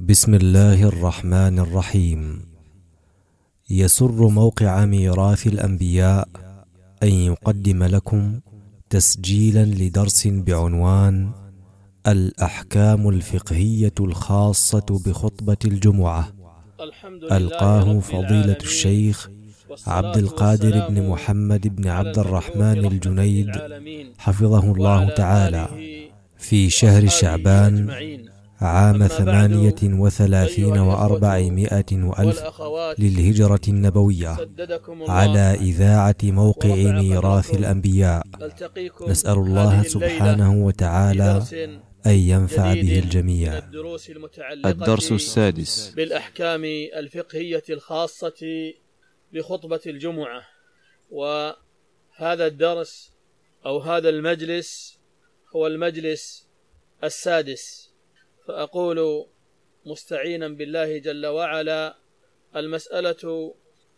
بسم الله الرحمن الرحيم. يسر موقع ميراث الأنبياء أن يقدم لكم تسجيلا لدرس بعنوان الأحكام الفقهية الخاصة بخطبة الجمعة، ألقاه فضيلة الشيخ عبد القادر بن محمد بن عبد الرحمن الجنيد حفظه الله تعالى في شهر شعبان عام 38 و400 وألف للهجرة النبوية، على إذاعة موقع ميراث الأنبياء. نسأل الله سبحانه وتعالى أن ينفع به الجميع. الدرس السادس: بالأحكام الفقهية الخاصة بخطبة الجمعة. وهذا الدرس أو هذا المجلس هو المجلس السادس، فأقول مستعينا بالله جل وعلا: المسألة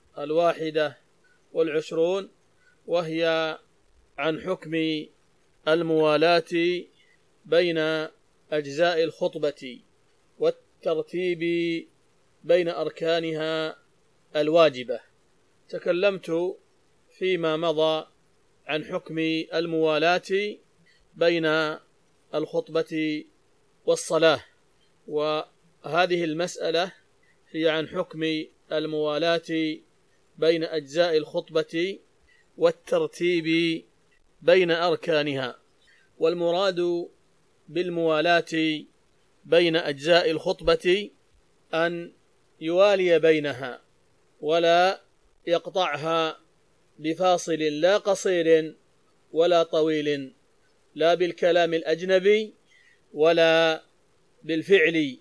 21، وهي عن حكم الموالاة بين أجزاء الخطبة والترتيب بين أركانها الواجبة. تكلمت فيما مضى عن حكم الموالاة بين الخطبة والصلاة، وهذه المسألة هي عن حكم الموالاة بين أجزاء الخطبة والترتيب بين أركانها. والمراد بالموالاة بين أجزاء الخطبة أن يوالي بينها ولا يقطعها بفاصل لا قصير ولا طويل، لا بالكلام الأجنبي ولا بالفعل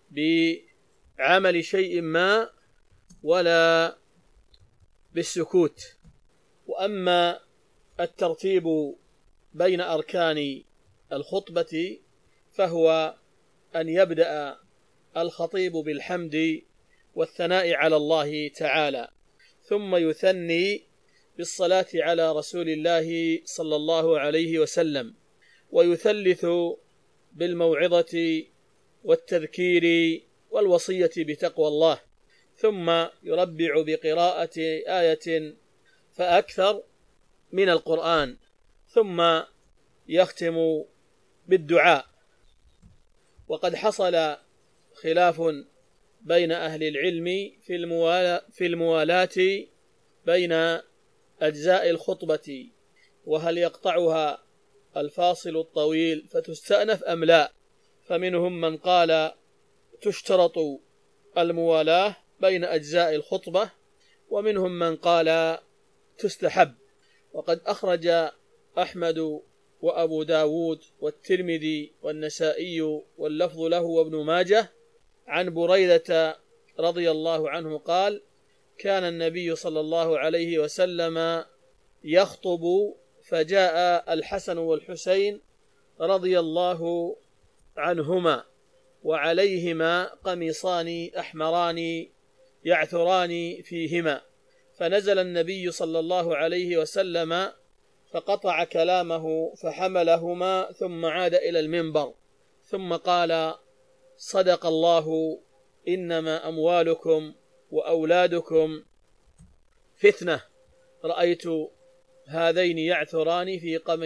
بعمل شيء ما ولا بالسكوت. وأما الترتيب بين أركان الخطبة فهو أن يبدأ الخطيب بالحمد والثناء على الله تعالى، ثم يثني بالصلاة على رسول الله صلى الله عليه وسلم، ويثلث بالموعظة والتذكير والوصية بتقوى الله، ثم يربع بقراءة آية فأكثر من القرآن، ثم يختم بالدعاء. وقد حصل خلاف بين أهل العلم في الموالاة بين أجزاء الخطبة، وهل يقطعها الفاصل الطويل فتستأنف أم لا. فمنهم من قال تشترط الموالاة بين أجزاء الخطبة، ومنهم من قال تستحب. وقد أخرج أحمد وأبو داود والترمذي والنسائي واللفظ له وابن ماجه عن بريدة رضي الله عنه قال: كان النبي صلى الله عليه وسلم يخطب فجاء الحسن والحسين رضي الله عنهما وعليهما قميصان أحمران يعثران فيهما، فنزل النبي صلى الله عليه وسلم فقطع كلامه فحملهما ثم عاد إلى المنبر، ثم قال: صدق الله، إنما أموالكم وأولادكم فتنة. رأيت هذين يعثران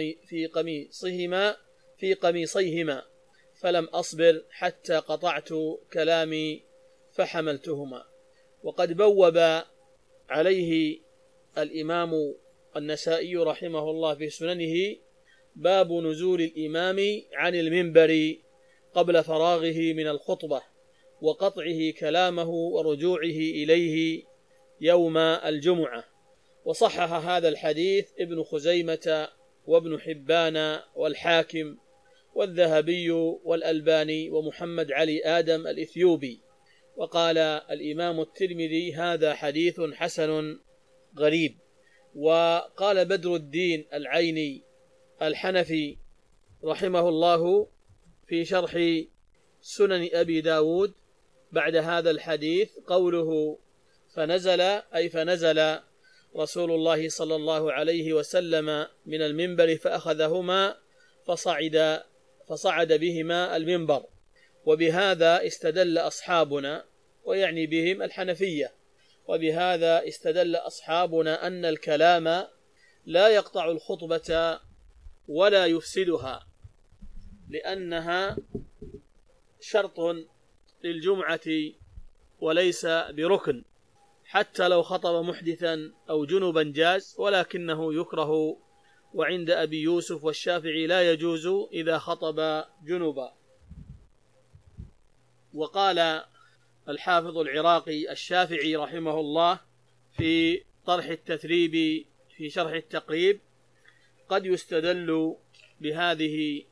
في قميصيهما فلم أصبر حتى قطعت كلامي فحملتهما. وقد بوب عليه الإمام النسائي رحمه الله في سننه باب نزول الإمام عن المنبر قبل فراغه من الخطبة وقطعه كلامه ورجوعه إليه يوم الجمعة. وصحح هذا الحديث ابن خزيمة وابن حبان والحاكم والذهبي والألباني ومحمد علي آدم الإثيوبي. وقال الإمام الترمذي: هذا حديث حسن غريب. وقال بدر الدين العيني الحنفي رحمه الله في شرح سنن أبي داود بعد هذا الحديث قوله: فنزل رسول الله صلى الله عليه وسلم من المنبر فأخذهما فصعد بهما المنبر، وبهذا استدل أصحابنا، ويعني بهم الحنفية، وبهذا استدل أصحابنا أن الكلام لا يقطع الخطبة ولا يفسدها، لأنها شرط للجمعة وليس بركن، حتى لو خطب محدثا أو جنبا جاز، ولكنه يكره، وعند أبي يوسف والشافعي لا يجوز إذا خطب جنبا. وقال الحافظ العراقي الشافعي رحمه الله في طرح التثريب في شرح التقريب: قد يستدل بهذه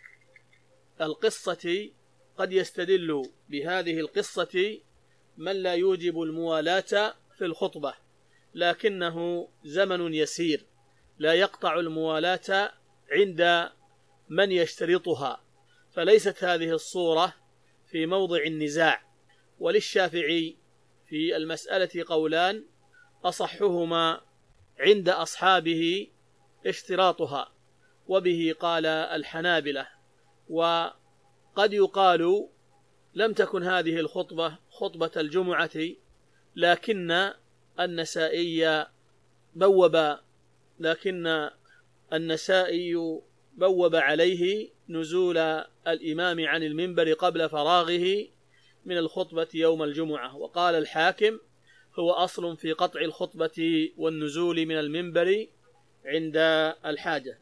القصة من لا يوجب الموالاة في الخطبة، لكنه زمن يسير لا يقطع الموالاة عند من يشترطها، فليست هذه الصورة في موضع النزاع. وللشافعي في المسألة قولان، أصحهما عند أصحابه اشتراطها، وبه قال الحنابلة. وقد يقال لم تكن هذه الخطبة خطبة الجمعة، لكن النسائي بوب عليه نزول الإمام عن المنبر قبل فراغه من الخطبة يوم الجمعة. وقال الحاكم: هو أصل في قطع الخطبة والنزول من المنبر عند الحاجة.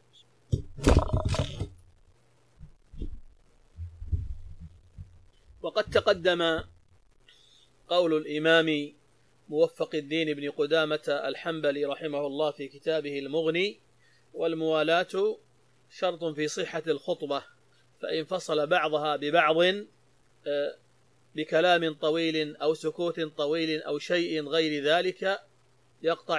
وقد تقدم قول الإمام موفق الدين بن قدامة الحنبلي رحمه الله في كتابه المغني: والموالاة شرط في صحة الخطبة، فإن فصل بعضها ببعض بكلام طويل أو سكوت طويل أو شيء غير ذلك يقطع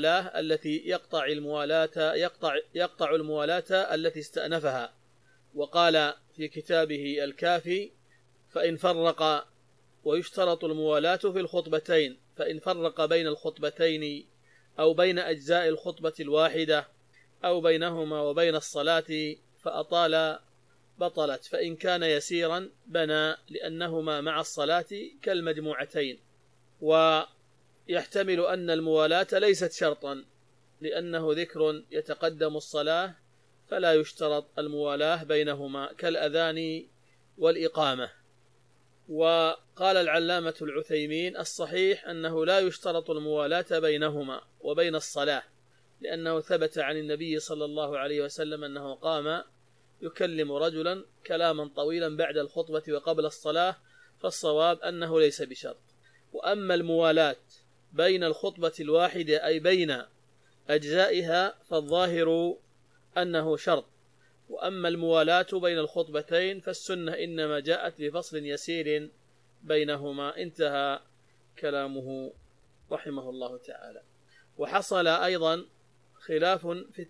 الموالاة التي استأنفها. وقال في كتابه الكافي: فإن فرق، ويشترط الموالاة في الخطبتين، فإن فرق بين الخطبتين أو بين أجزاء الخطبة الواحدة أو بينهما وبين الصلاة فأطال بطلت، فإن كان يسيرا بنى، لأنهما مع الصلاة كالمجموعتين. ويحتمل أن الموالاة ليست شرطا، لأنه ذكر يتقدم الصلاة فلا يشترط الموالاة بينهما كالأذان والإقامة. وقال العلامة العثيمين: الصحيح أنه لا يشترط الموالاة بينهما وبين الصلاة، لأنه ثبت عن النبي صلى الله عليه وسلم أنه قام يكلم رجلا كلاما طويلا بعد الخطبة وقبل الصلاة، فالصواب أنه ليس بشرط. وأما الموالاة بين الخطبة الواحدة أي بين أجزائها فالظاهر أنه شرط، وأما الموالاة بين الخطبتين فالسنة إنما جاءت بفصل يسير بينهما. انتهى كلامه رحمه الله تعالى. وحصل أيضا خلاف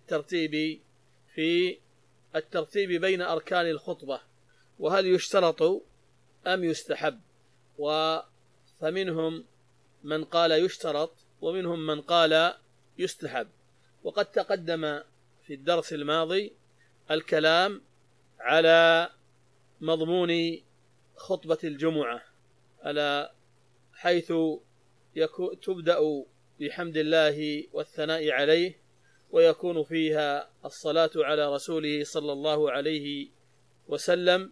في الترتيب بين أركان الخطبة، وهل يشترط أم يستحب، فمنهم من قال يشترط ومنهم من قال يستحب. وقد تقدم في الدرس الماضي الكلام على مضمون خطبة الجمعة، على حيث تبدأ بحمد الله والثناء عليه، ويكون فيها الصلاة على رسوله صلى الله عليه وسلم،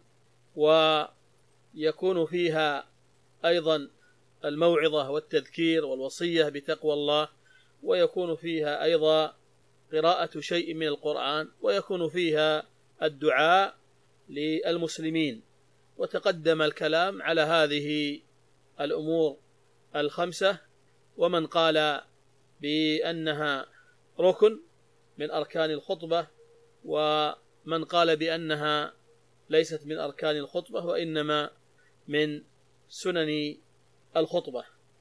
ويكون فيها أيضا الموعظة والتذكير والوصية بتقوى الله، ويكون فيها أيضا قراءة شيء من القرآن، ويكون فيها الدعاء للمسلمين. وتقدم الكلام على هذه الأمور الخمسة، ومن قال بأنها ركن من أركان الخطبة، ومن قال بأنها ليست من أركان الخطبة وإنما من سنن الخطبة.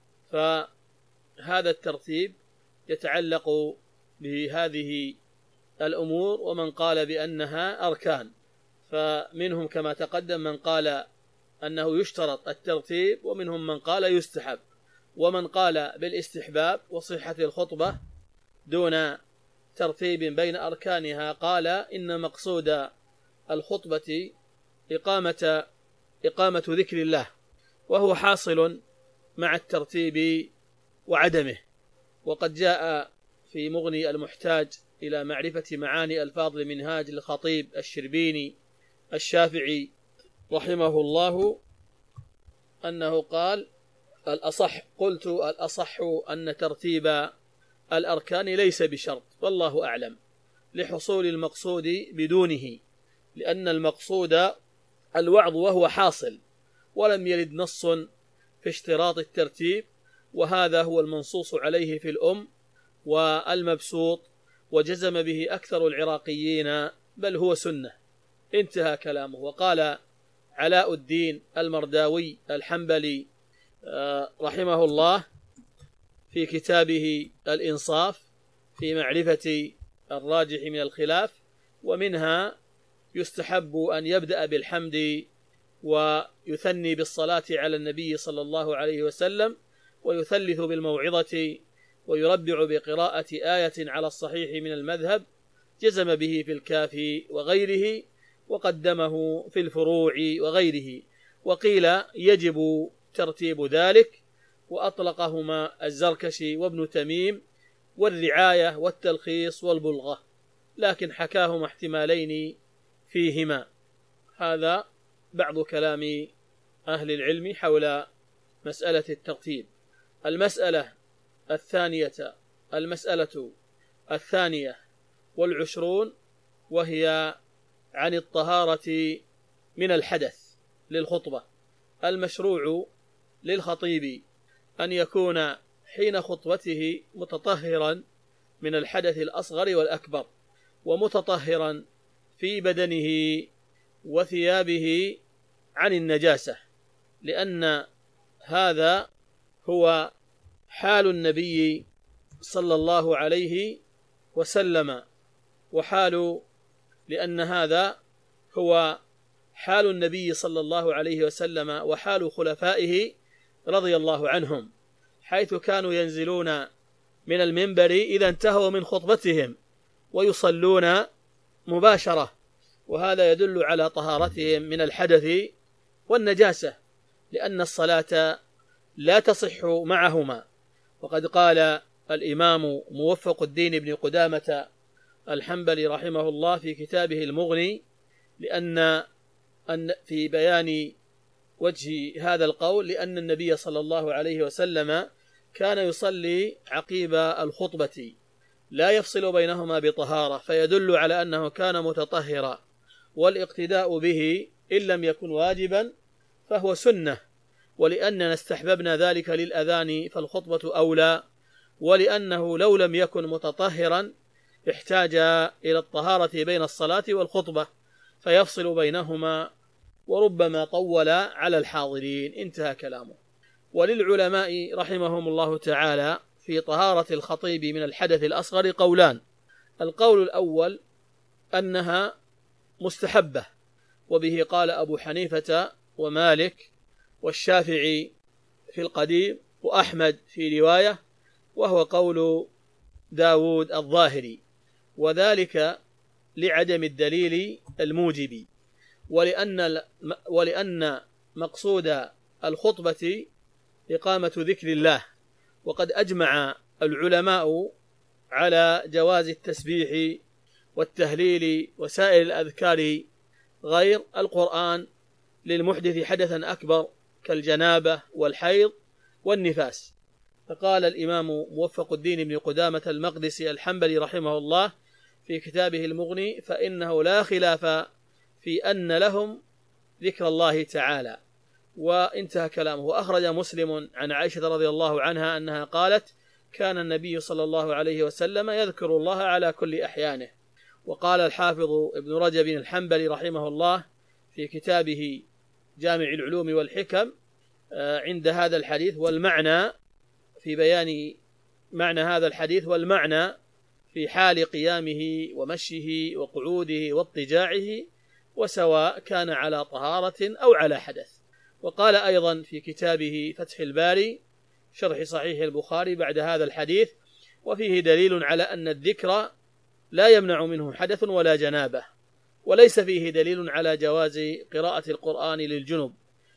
فهذا الترتيب يتعلق بهذه الأمور. ومن قال بأنها أركان، فمنهم كما تقدم من قال أنه يشترط الترتيب، ومنهم من قال يستحب، ومن قال بالاستحباب وصحة الخطبة دون ترتيب بين أركانها قال إن مقصود الخطبة إقامة إقامة ذكر الله، وهو حاصل مع الترتيب وعدمه. وقد جاء في مغني المحتاج إلى معرفة معاني ألفاظ المنهاج للخطيب الشربيني الشافعي رحمه الله أنه قال: قلت الأصح أن ترتيب الأركان ليس بشرط، والله أعلم، لحصول المقصود بدونه، لأن المقصود الوعظ وهو حاصل، ولم يرد نص في اشتراط الترتيب، وهذا هو المنصوص عليه في الأم والمبسوط، وجزم به أكثر العراقيين، بل هو سنة. انتهى كلامه. وقال علاء الدين المرداوي الحنبلي رحمه الله في كتابه الإنصاف في معرفة الراجح من الخلاف: ومنها يستحب أن يبدأ بالحمد ويثني بالصلاة على النبي صلى الله عليه وسلم، ويثلث بالموعظة، ويربع بقراءة آية على الصحيح من المذهب، جزم به في الكافي وغيره، وقدمه في الفروع وغيره. وقيل يجب ترتيب ذلك، وأطلقهما الزركشي وابن تميم، والرعاية والتلخيص والبلغة، لكن حكاهما احتمالين فيهما. هذا بعض كلام أهل العلم حول مسألة الترتيب. المسألة الثانية والعشرون، وهي عن الطهارة من الحدث للخطبة. المشروع للخطيب أن يكون حين خطبته متطهرا من الحدث الأصغر والأكبر، ومتطهرا في بدنه وثيابه عن النجاسة، لأن هذا هو حال النبي صلى الله عليه وسلم، لأن هذا هو حال النبي صلى الله عليه وسلم وحال خلفائه رضي الله عنهم، حيث كانوا ينزلون من المنبر إذا انتهوا من خطبتهم ويصلون مباشرة، وهذا يدل على طهارتهم من الحدث والنجاسة، لأن الصلاة لا تصح معهما. وقد قال الإمام موفق الدين بن قدامة الحنبلي رحمه الله في كتابه المغني، لأن في بيان وجه هذا القول، لأن النبي صلى الله عليه وسلم كان يصلي عقيب الخطبة لا يفصل بينهما بطهارة، فيدل على أنه كان متطهرا، والاقتداء به إن لم يكن واجبا فهو سنة، ولأننا استحببنا ذلك للأذان فالخطبة أولى، ولأنه لو لم يكن متطهرا احتاج إلى الطهارة بين الصلاة والخطبة فيفصل بينهما، وربما طول على الحاضرين. انتهى كلامه. وللعلماء رحمهم الله تعالى في طهارة الخطيب من الحدث الأصغر قولان: القول الأول أنها مستحبة، وبه قال أبو حنيفة ومالك والشافعي في القديم، وأحمد في رواية، وهو قول داود الظاهري، وذلك لعدم الدليل الموجب، ولأن مقصود الخطبة إقامة ذكر الله، وقد أجمع العلماء على جواز التسبيح والتهليل وسائر الأذكار غير القرآن للمحدث حدثا أكبر كالجنابة والحيض والنفاس. فقال الإمام موفق الدين بن قدامة المقدسي الحنبلي رحمه الله في كتابه المغني: فإنه لا خلاف في أن لهم ذكر الله تعالى. وانتهى كلامه. وأخرج مسلم عن عائشة رضي الله عنها أنها قالت: كان النبي صلى الله عليه وسلم يذكر الله على كل أحيانه. وقال الحافظ ابن رجب الحنبلي رحمه الله في كتابه جامع العلوم والحكم عند هذا الحديث والمعنى، في بيان معنى هذا الحديث والمعنى في حال قيامه ومشيه وقعوده واضطجاعه، وسواء كان على طهارة أو على حدث. وقال أيضا في كتابه فتح الباري شرح صحيح البخاري بعد هذا الحديث: وفيه دليل على أن الذكر لا يمنع منه حدث ولا جنابة، وليس فيه دليل على جواز قراءة القرآن للجنب،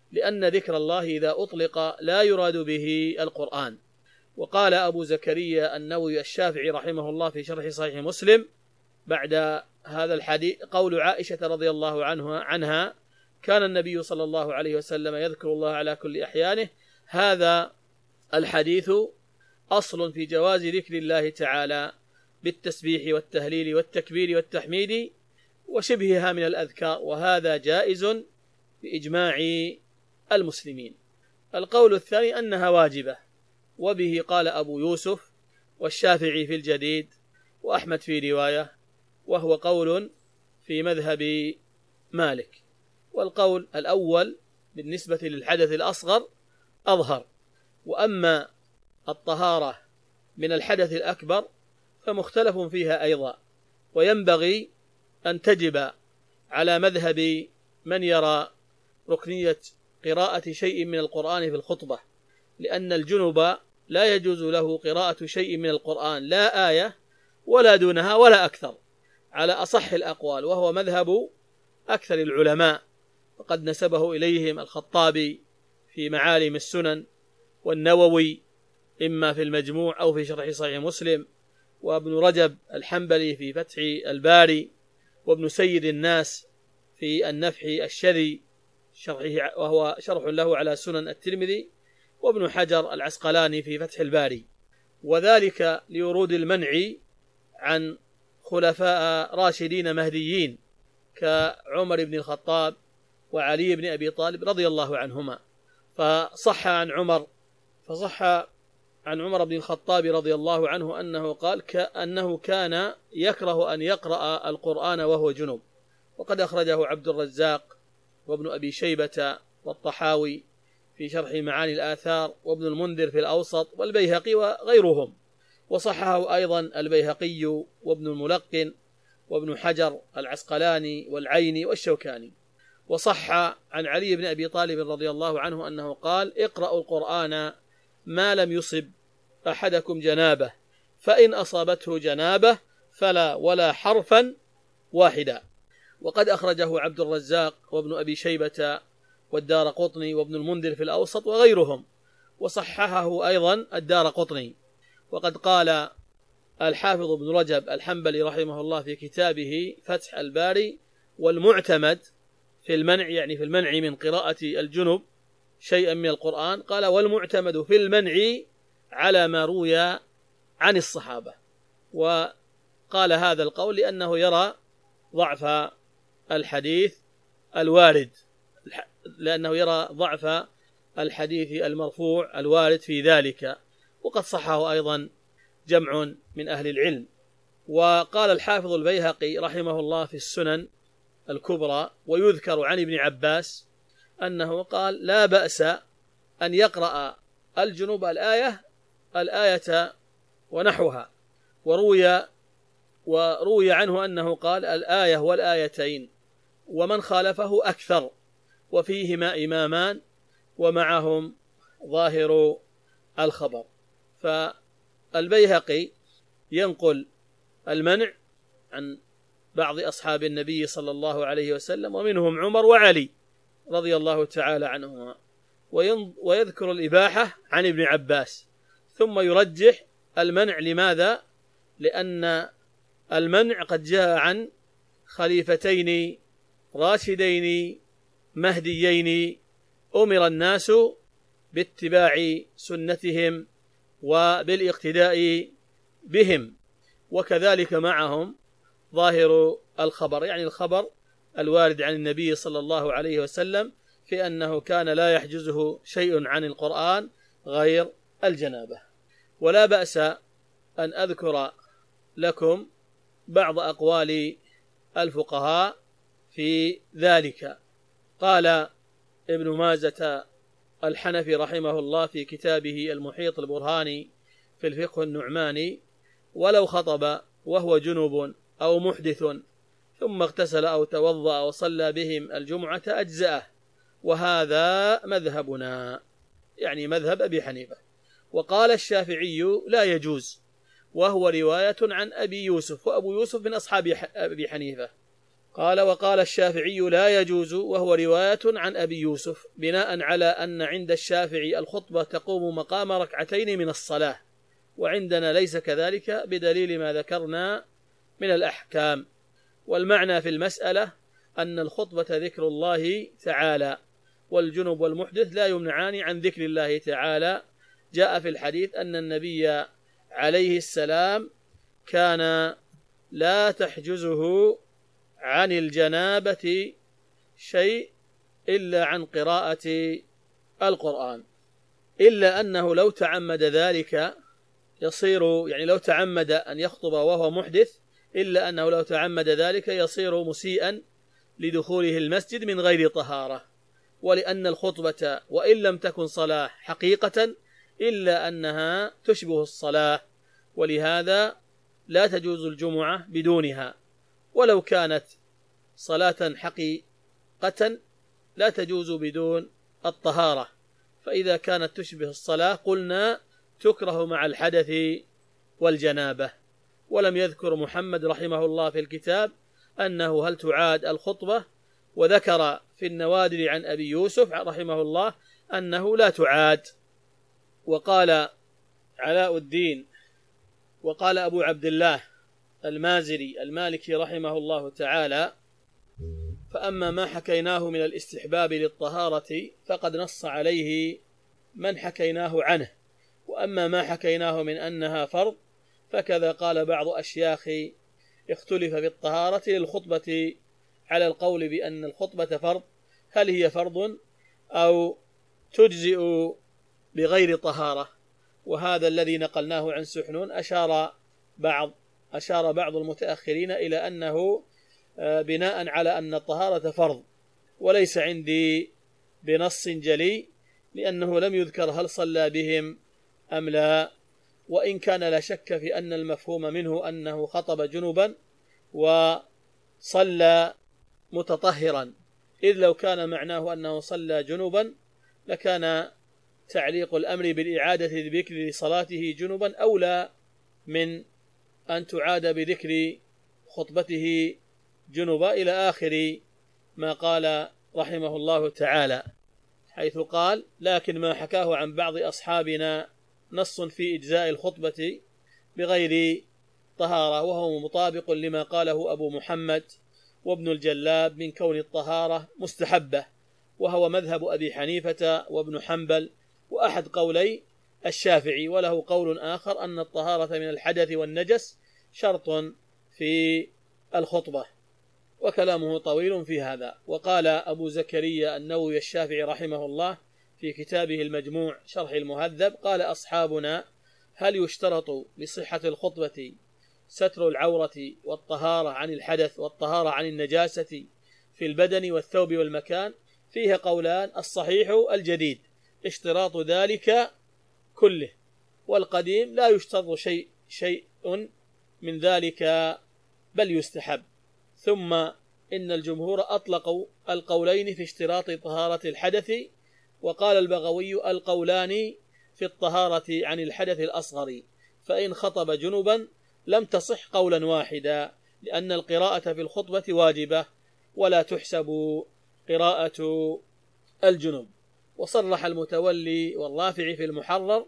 لأن ذكر الله إذا أطلق لا يراد به القرآن. وقال أبو زكريا النووي الشافعي رحمه الله في شرح صحيح مسلم بعد هذا الحديث قول عائشة رضي الله عنها كان النبي صلى الله عليه وسلم يذكر الله على كل أحيانه. هذا الحديث أصل في جواز ذكر الله تعالى بالتسبيح والتهليل والتكبير والتحميد وشبهها من الأذكار، وهذا جائز بإجماع المسلمين. القول الثاني أنها واجبة، وبه قال أبو يوسف والشافعي في الجديد وأحمد في رواية، وهو قول في مذهب مالك. والقول الأول بالنسبة للحدث الأصغر أظهر، وأما الطهارة من الحدث الأكبر فمختلف فيها أيضا، وينبغي أن تجب على مذهب من يرى ركنية قراءة شيء من القرآن في الخطبة، لأن الجنب لا يجوز له قراءة شيء من القرآن لا آية ولا دونها ولا أكثر على أصح الأقوال، وهو مذهب أكثر العلماء، وقد نسبه إليهم الخطابي في معالم السنن، والنووي إما في المجموع أو في شرح صحيح مسلم، وابن رجب الحنبلي في فتح الباري، وابن سيد الناس في النفح الشذي شرحه وهو شرح له على سنن الترمذي، وابن حجر العسقلاني في فتح الباري. وذلك لورود المنع عن خلفاء راشدين مهديين كعمر بن الخطاب وعلي بن أبي طالب رضي الله عنهما. فصح عن عمر بن الخطاب رضي الله عنه أنه قال أنه كان يكره أن يقرأ القرآن وهو جنوب، وقد أخرجه عبد الرزاق وابن أبي شيبة والطحاوي في شرح معاني الآثار، وابن المنذر في الأوسط، والبيهقي وغيرهم. وصححه أيضا البيهقي وابن الملقن وابن حجر العسقلاني والعيني والشوكاني. وصح عن علي بن أبي طالب رضي الله عنه أنه قال: اقرأوا القرآن ما لم يصب أحدكم جنابه، فإن أصابته جنابه فلا ولا حرفا واحدا. وقد أخرجه عبد الرزاق وابن أبي شيبة والدارقطني وابن المنذر في الأوسط وغيرهم، وصححه أيضا الدارقطني. وقد قال الحافظ ابن رجب الحنبلي رحمه الله في كتابه فتح الباري: والمعتمد في المنع، يعني في المنع من قراءة الجنب شيئا من القرآن، قال: والمعتمد في المنع على ما روي عن الصحابة. وقال هذا القول لأنه يرى ضعف الحديث الوارد، لأنه يرى ضعف الحديث المرفوع الوارد في ذلك، وقد صحه أيضا جمع من أهل العلم. وقال الحافظ البيهقي رحمه الله في السنن الكبرى: ويذكر عن ابن عباس أنه قال: لا بأس أن يقرأ الجنوب الآية ونحوها. وروي عنه أنه قال: الآية والآيتين، ومن خالفه أكثر، وفيهما إمامان ومعهم ظاهر الخبر. فالبيهقي ينقل المنع عن بعض أصحاب النبي صلى الله عليه وسلم، ومنهم عمر وعلي رضي الله تعالى عنهما، ويذكر الإباحة عن ابن عباس، ثم يرجح المنع. لماذا؟ لأن المنع قد جاء عن خليفتين راشدين مهديين أمر الناس باتباع سنتهم وبالاقتداء بهم، وكذلك معهم ظاهر الخبر، يعني الخبر الوارد عن النبي صلى الله عليه وسلم في أنه كان لا يحجزه شيء عن القرآن غير الجنابة. ولا بأس أن أذكر لكم بعض أقوال الفقهاء في ذلك. قال ابن مازة الحنفي رحمه الله في كتابه المحيط البرهاني في الفقه النعماني: ولو خطب وهو جنوب أو محدث ثم اغتسل أو توضأ وصلى بهم الجمعة أجزأه، وهذا مذهبنا، يعني مذهب أبي حنيفة. وقال الشافعي: لا يجوز، وهو رواية عن أبي يوسف، وأبو يوسف من أصحاب أبي حنيفة. قال: وقال الشافعي لا يجوز، وهو رواية عن أبي يوسف، بناء على أن عند الشافعي الخطبة تقوم مقام ركعتين من الصلاة، وعندنا ليس كذلك بدليل ما ذكرنا من الأحكام. والمعنى في المسألة أن الخطبة ذكر الله تعالى، والجنب والمحدث لا يمنعان عن ذكر الله تعالى. جاء في الحديث أن النبي عليه السلام كان لا تحجزه عن الجنابة شيء إلا عن قراءة القرآن، إلا أنه لو تعمد ذلك يصير، يعني لو تعمد أن يخطب وهو محدث، إلا أنه لو تعمد ذلك يصير مسيئا لدخوله المسجد من غير طهارة. ولأن الخطبة وإن لم تكن صلاة حقيقة إلا أنها تشبه الصلاة، ولهذا لا تجوز الجمعة بدونها، ولو كانت صلاة حقيقة لا تجوز بدون الطهارة. فإذا كانت تشبه الصلاة قلنا تكره مع الحدث والجنابة. ولم يذكر محمد رحمه الله في الكتاب أنه هل تعاد الخطبة، وذكر في النوادر عن أبي يوسف رحمه الله أنه لا تعاد. وقال علاء الدين وقال أبو عبد الله المازري المالكي رحمه الله تعالى: فأما ما حكيناه من الاستحباب للطهارة فقد نص عليه من حكيناه عنه، وأما ما حكيناه من أنها فرض فكذا قال بعض أشياخ اختلف في الطهارة للخطبة على القول بأن الخطبة فرض، هل هي فرض أو تجزئ بغير طهارة. وهذا الذي نقلناه عن سحنون أشار بعض المتأخرين إلى أنه بناء على أن الطهارة فرض، وليس عندي بنص جلي، لأنه لم يذكر هل صلى بهم أم لا، وإن كان لا شك في أن المفهوم منه أنه خطب جنبا وصلى متطهرا، إذ لو كان معناه أنه صلى جنبا لكان تعليق الأمر بالإعادة بذكر لصلاته جنبا أولى من أن تعاد بذكر خطبته جنبا، إلى آخر ما قال رحمه الله تعالى، حيث قال: لكن ما حكاه عن بعض أصحابنا نص في إجزاء الخطبة بغير طهارة، وهو مطابق لما قاله أبو محمد وابن الجلاب من كون الطهارة مستحبة، وهو مذهب أبي حنيفة وابن حنبل وأحد قولي الشافعي. وله قول آخر أن الطهارة من الحدث والنجس شرط في الخطبة، وكلامه طويل في هذا. وقال أبو زكريا النووي الشافعي رحمه الله في كتابه المجموع شرح المهذب: قال أصحابنا: هل يشترط لصحة الخطبة ستر العورة والطهارة عن الحدث والطهارة عن النجاسة في البدن والثوب والمكان؟ فيها قولان: الصحيح الجديد اشتراط ذلك كله، والقديم لا يشترط شيء من ذلك بل يستحب. ثم إن الجمهور أطلقوا القولين في اشتراط طهارة الحدث، وقال البغوي: القولان في الطهارة عن الحدث الأصغر، فإن خطب جنبا لم تصح قولا واحدا، لأن القراءة في الخطبة واجبة ولا تحسب قراءة الجنب. وصرح المتولي والرافع في المحرر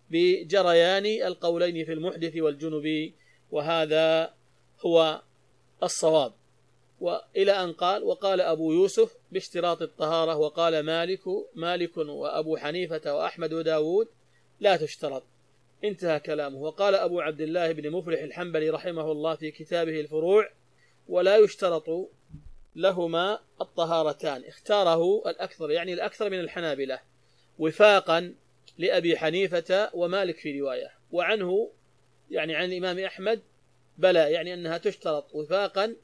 بجريان القولين في المحدث والجنب، وهذا هو الصواب. وإلى أن قال: وقال أبو يوسف باشتراط الطهارة، وقال مالك وأبو حنيفة وأحمد وداود لا تشترط. انتهى كلامه. وقال أبو عبد الله بن مفلح الحنبلي رحمه الله في كتابه الفروع: ولا يشترط لهما الطهارتان. اختاره الأكثر، يعني الأكثر من الحنابلة، وفاقا لأبي حنيفة ومالك في رواية، وعنه يعني عن الإمام أحمد بلى، يعني أنها تشترط وفاقا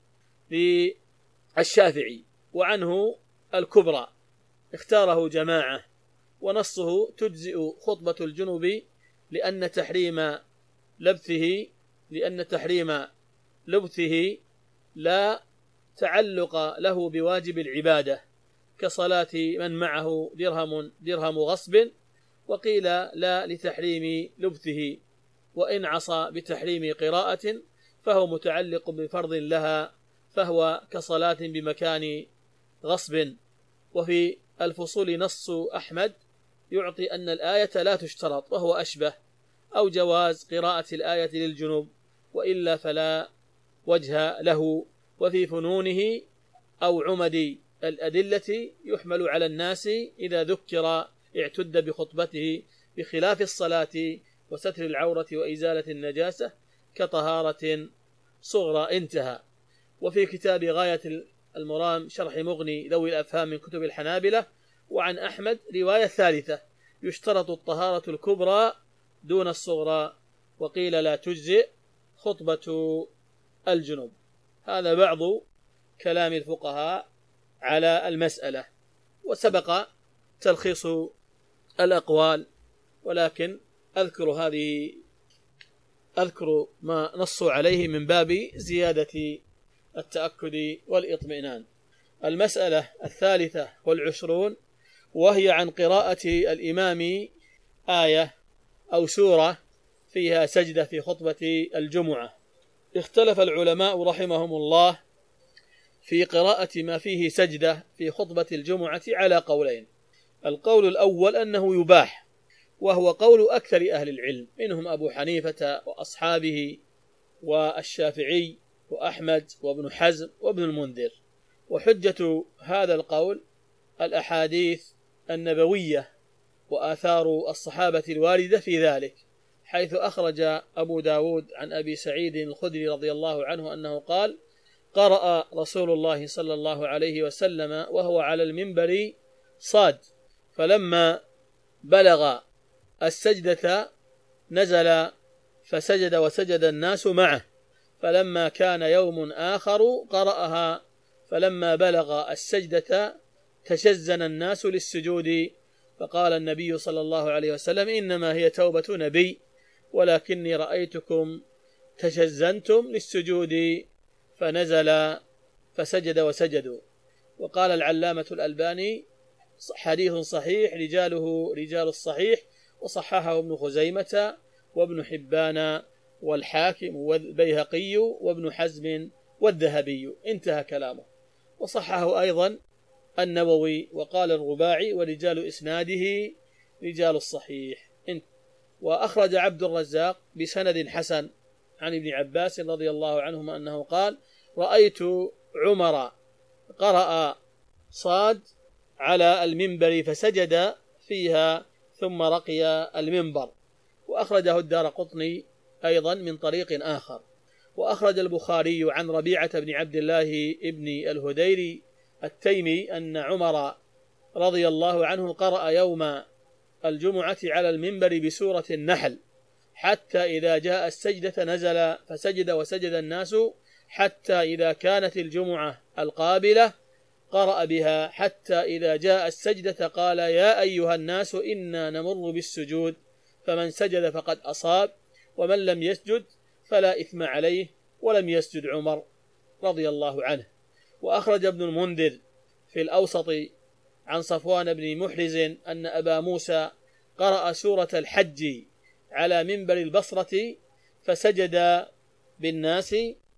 للشافعي، وعنه الكبرى. اختاره جماعة، ونصه تجزئ خطبة الجنوب لأن تحريم لبثه لا تعلق له بواجب العبادة كصلاة من معه درهم غصب، وقيل لا لتحريم لبثه، وإن عصى بتحريم قراءة فهو متعلق بفرض لها فهو كصلاة بمكان غصب. وفي الفصول نص أحمد يعطي أن الآية لا تشترط، وهو أشبه، أو جواز قراءة الآية للجنوب، وإلا فلا وجه له. وفي فنونه أو عمد الأدلة يحمل على الناس إذا ذكر اعتد بخطبته، بخلاف الصلاة وستر العورة وإزالة النجاسة كطهارة صغرى. انتهى. وفي كتاب غاية المرام شرح مغني ذوي الأفهام من كتب الحنابلة وعن أحمد رواية ثالثة: يشترط الطهارة الكبرى دون الصغرى، وقيل لا تجزئ خطبة الجنوب. هذا بعض كلام الفقهاء على المسألة، وسبق تلخيص الأقوال، ولكن أذكر ما نصوا عليه من باب زيادة التأكد والإطمئنان. المسألة 23، وهي عن قراءة الإمام آية أو سورة فيها سجدة في خطبة الجمعة. اختلف العلماء رحمهم الله في قراءة ما فيه سجدة في خطبة الجمعة على قولين. القول الأول أنه يباح، وهو قول أكثر أهل العلم، منهم أبو حنيفة وأصحابه والشافعي وأحمد وابن حزم وابن المنذر. وحجة هذا القول الأحاديث النبوية وآثار الصحابة الواردة في ذلك، حيث أخرج أبو داود عن أبي سعيد الخدري رضي الله عنه أنه قال: قرأ رسول الله صلى الله عليه وسلم وهو على المنبر صاد، فلما بلغ السجدة نزل فسجد وسجد الناس معه، فلما كان يوم آخر قرأها، فلما بلغ السجدة تشزن الناس للسجود، فقال النبي صلى الله عليه وسلم: إنما هي توبة نبي، ولكني رأيتكم تشزنتم للسجود، فنزل فسجد وسجدوا. وقال العلامة الألباني: حديث صحيح رجاله رجال الصحيح، وصححه ابن خزيمة وابن حبان والحاكم والبيهقي وابن حزم والذهبي. انتهى كلامه. وصححه أيضا النووي، وقال الرباعي: ورجال إسناده رجال الصحيح. وأخرج عبد الرزاق بسند حسن عن ابن عباس رضي الله عنهما أنه قال: رأيت عمر قرأ صاد على المنبر فسجد فيها ثم رقي المنبر. وأخرجه الدارقطني أيضا من طريق آخر. وأخرج البخاري عن ربيعة بن عبد الله ابن الهديري التيمي أن عمر رضي الله عنه قرأ يوم الجمعة على المنبر بسورة النحل، حتى إذا جاء السجدة نزل فسجد وسجد الناس، حتى إذا كانت الجمعة القابلة قرأ بها، حتى إذا جاء السجدة قال: يا أيها الناس إنا نمر بالسجود، فمن سجد فقد أصاب، ومن لم يسجد فلا إثم عليه، ولم يسجد عمر رضي الله عنه. وأخرج ابن المنذر في الأوسط عن صفوان بن محرز أن أبا موسى قرأ سورة الحج على منبر البصرة فسجد بالناس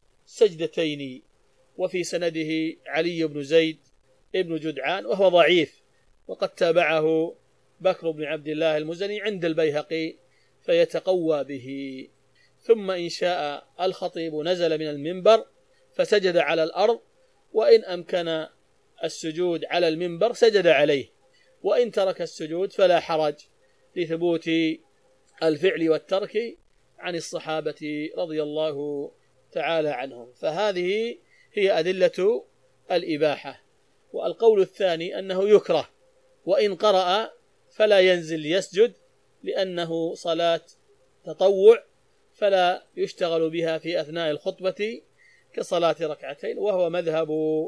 سجدتين. وفي سنده علي بن زيد ابن جدعان وهو ضعيف، وقد تابعه بكر بن عبد الله المزني عند البيهقي فيتقوى به. ثم إن شاء الخطيب نزل من المنبر فسجد على الأرض، وإن أمكن السجود على المنبر سجد عليه، وإن ترك السجود فلا حرج، لثبوت الفعل والترك عن الصحابة رضي الله تعالى عنهم. فهذه هي أدلة الإباحة. والقول الثاني أنه يكره، وإن قرأ فلا ينزل يسجد، لأنه صلاة تطوع فلا يشتغل بها في أثناء الخطبة كصلاة ركعتين، وهو مذهب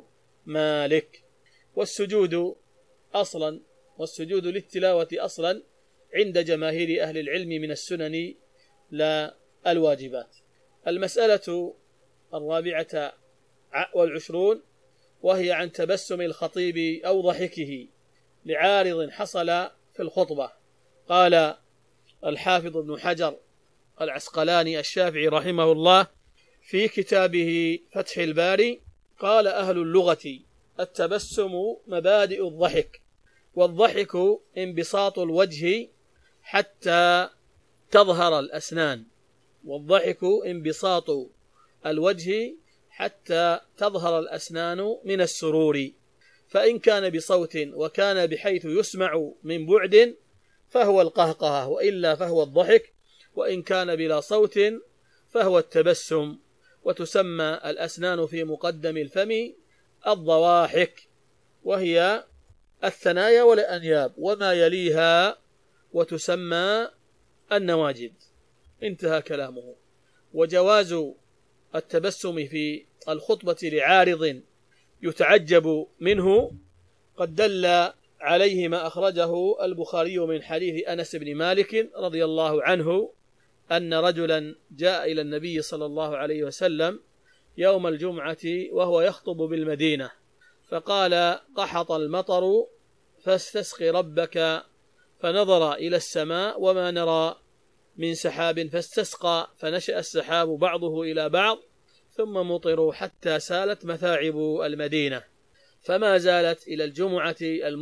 مالك. والسجود للتلاوة أصلا عند جماهير أهل العلم من السنن لا الواجبات. المسألة 24، وهي عن تبسم الخطيب أو ضحكه لعارض حصل في الخطبة. قال الحافظ ابن حجر العسقلاني الشافعي رحمه الله في كتابه فتح الباري: قال أهل اللغة: التبسم مبادئ الضحك، والضحك انبساط الوجه حتى تظهر الأسنان، والضحك انبساط الوجه حتى تظهر الأسنان من السرور، فإن كان بصوت وكان بحيث يسمع من بعد فهو القهقهة، وإلا فهو الضحك، وإن كان بلا صوت فهو التبسم. وتسمى الأسنان في مقدم الفم الضواحك، وهي الثنايا والأنياب وما يليها، وتسمى النواجذ. انتهى كلامه. وجواز التبسم في الخطبة لعارض يتعجب منه قد دل عليه ما أخرجه البخاري من حديث أنس بن مالك رضي الله عنه أن رجلا جاء إلى النبي صلى الله عليه وسلم يوم الجمعة وهو يخطب بالمدينة، فقال: قحط المطر فاستسق ربك، فنظر إلى السماء وما نرى من سحاب فاستسقى، فنشأ السحاب بعضه إلى بعض ثم مطروا حتى سالت مثاعب المدينة، فما زالت إلى الجمعة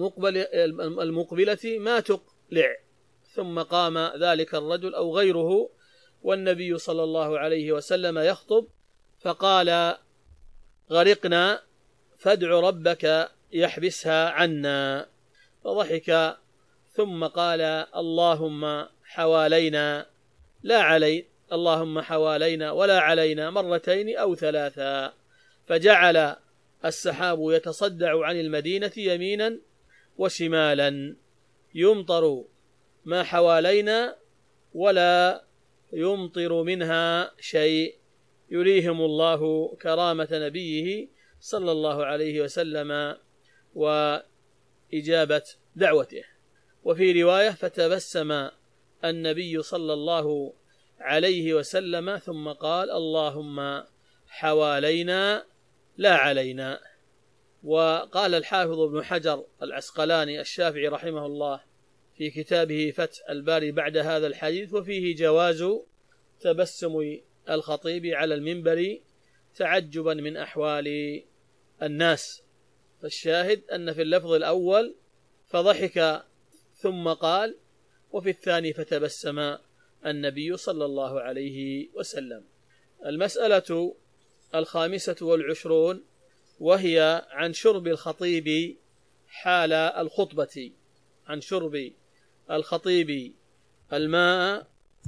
المقبلة ما تقلع. ثم قام ذلك الرجل أو غيره والنبي صلى الله عليه وسلم يخطب، فقال: غرقنا فادع ربك يحبسها عنا. فضحك ثم قال: اللهم حوالينا لا علي، اللهم حوالينا ولا علينا مرتين أو ثلاثا، فجعل السحاب يتصدع عن المدينة يمينا وشمالا، يمطر ما حوالينا ولا يمطر منها شيء، يريهم الله كرامة نبيه صلى الله عليه وسلم وإجابة دعوته. وفي رواية: فتبسم النبي صلى الله عليه وسلم ثم قال: اللهم حوالينا لا علينا. وقال الحافظ ابن حجر العسقلاني الشافعي رحمه الله في كتابه فتح الباري بعد هذا الحديث: وفيه جواز تبسم الخطيب على المنبر تعجبا من أحوال الناس. فالشاهد أن في اللفظ الأول فضحك ثم قال، وفي الثاني فتبسم النبي صلى الله عليه وسلم. المسألة 25 وهي عن شرب الخطيب حال الخطبة، عن شرب الخطيب الماء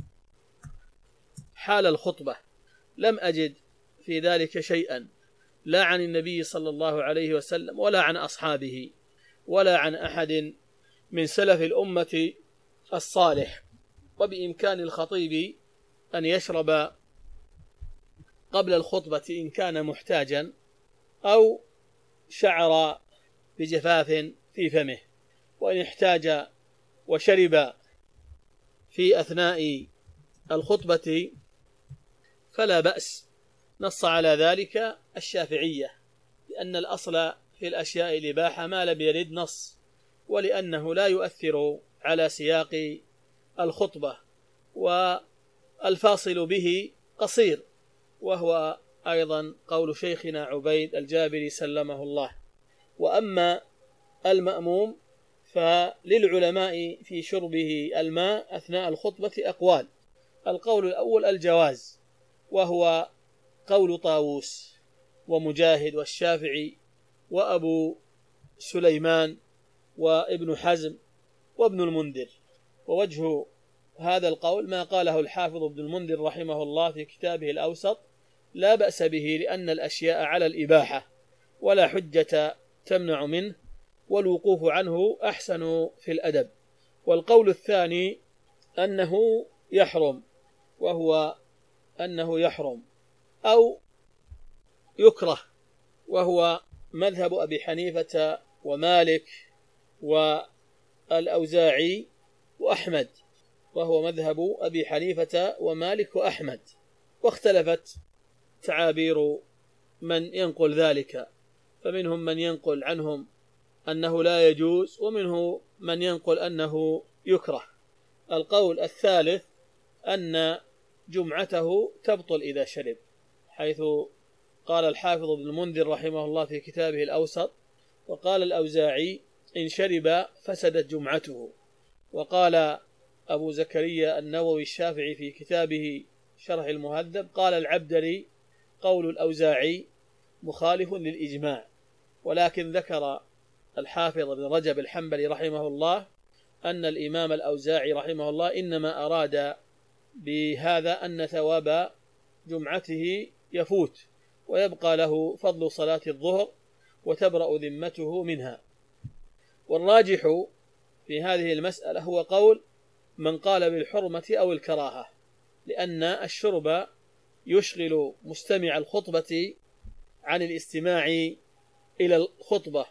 حال الخطبة. لم أجد في ذلك شيئا لا عن النبي صلى الله عليه وسلم ولا عن أصحابه ولا عن أحد من سلف الأمة الصالح. وبإمكان الخطيب أن يشرب قبل الخطبة إن كان محتاجا أو شعر بجفاف في فمه، وإن احتاج وشرب في أثناء الخطبة فلا بأس. نص على ذلك الشافعية، لأن الأصل في الأشياء الإباحة ما لم يرد نص، ولأنه لا يؤثر على سياق الخطبة، والفاصل به قصير، وهو أيضا قول شيخنا عبيد الجابري سلمه الله. وأما المأموم فللعلماء في شربه الماء أثناء الخطبة أقوال. القول الأول الجواز، وهو قول طاووس ومجاهد والشافعي وأبو سليمان وابن حزم وابن المنذر. ووجه هذا القول ما قاله الحافظ ابن المنذر رحمه الله في كتابه الأوسط: لا بأس به لأن الأشياء على الإباحة ولا حجة تمنع منه، والوقوف عنه أحسن في الأدب. والقول الثاني أنه يحرم، وهو أنه يحرم أو يكره، وهو مذهب أبي حنيفة ومالك والأوزاعي وأحمد، وهو مذهب أبي حنيفة ومالك وأحمد. واختلفت تعابير من ينقل ذلك، فمنهم من ينقل عنهم أنه لا يجوز، ومنه من ينقل أنه يكره. القول الثالث أن جمعته تبطل إذا شرب، حيث قال الحافظ ابن المنذر رحمه الله في كتابه الأوسط: وقال الأوزاعي: إن شرب فسدت جمعته. وقال أبو زكريا النووي الشافعي في كتابه شرح المهذب: قال العبدري: قول الأوزاعي مخالف للإجماع. ولكن ذكر الحافظ ابن رجب الحنبلي رحمه الله أن الإمام الأوزاعي رحمه الله إنما أراد بهذا أن ثواب جمعته يفوت ويبقى له فضل صلاة الظهر وتبرأ ذمته منها. والراجح في هذه المسألة هو قول من قال بالحرمة أو الكراهة، لأن الشرب يشغل مستمع الخطبة عن الاستماع إلى الخطبة،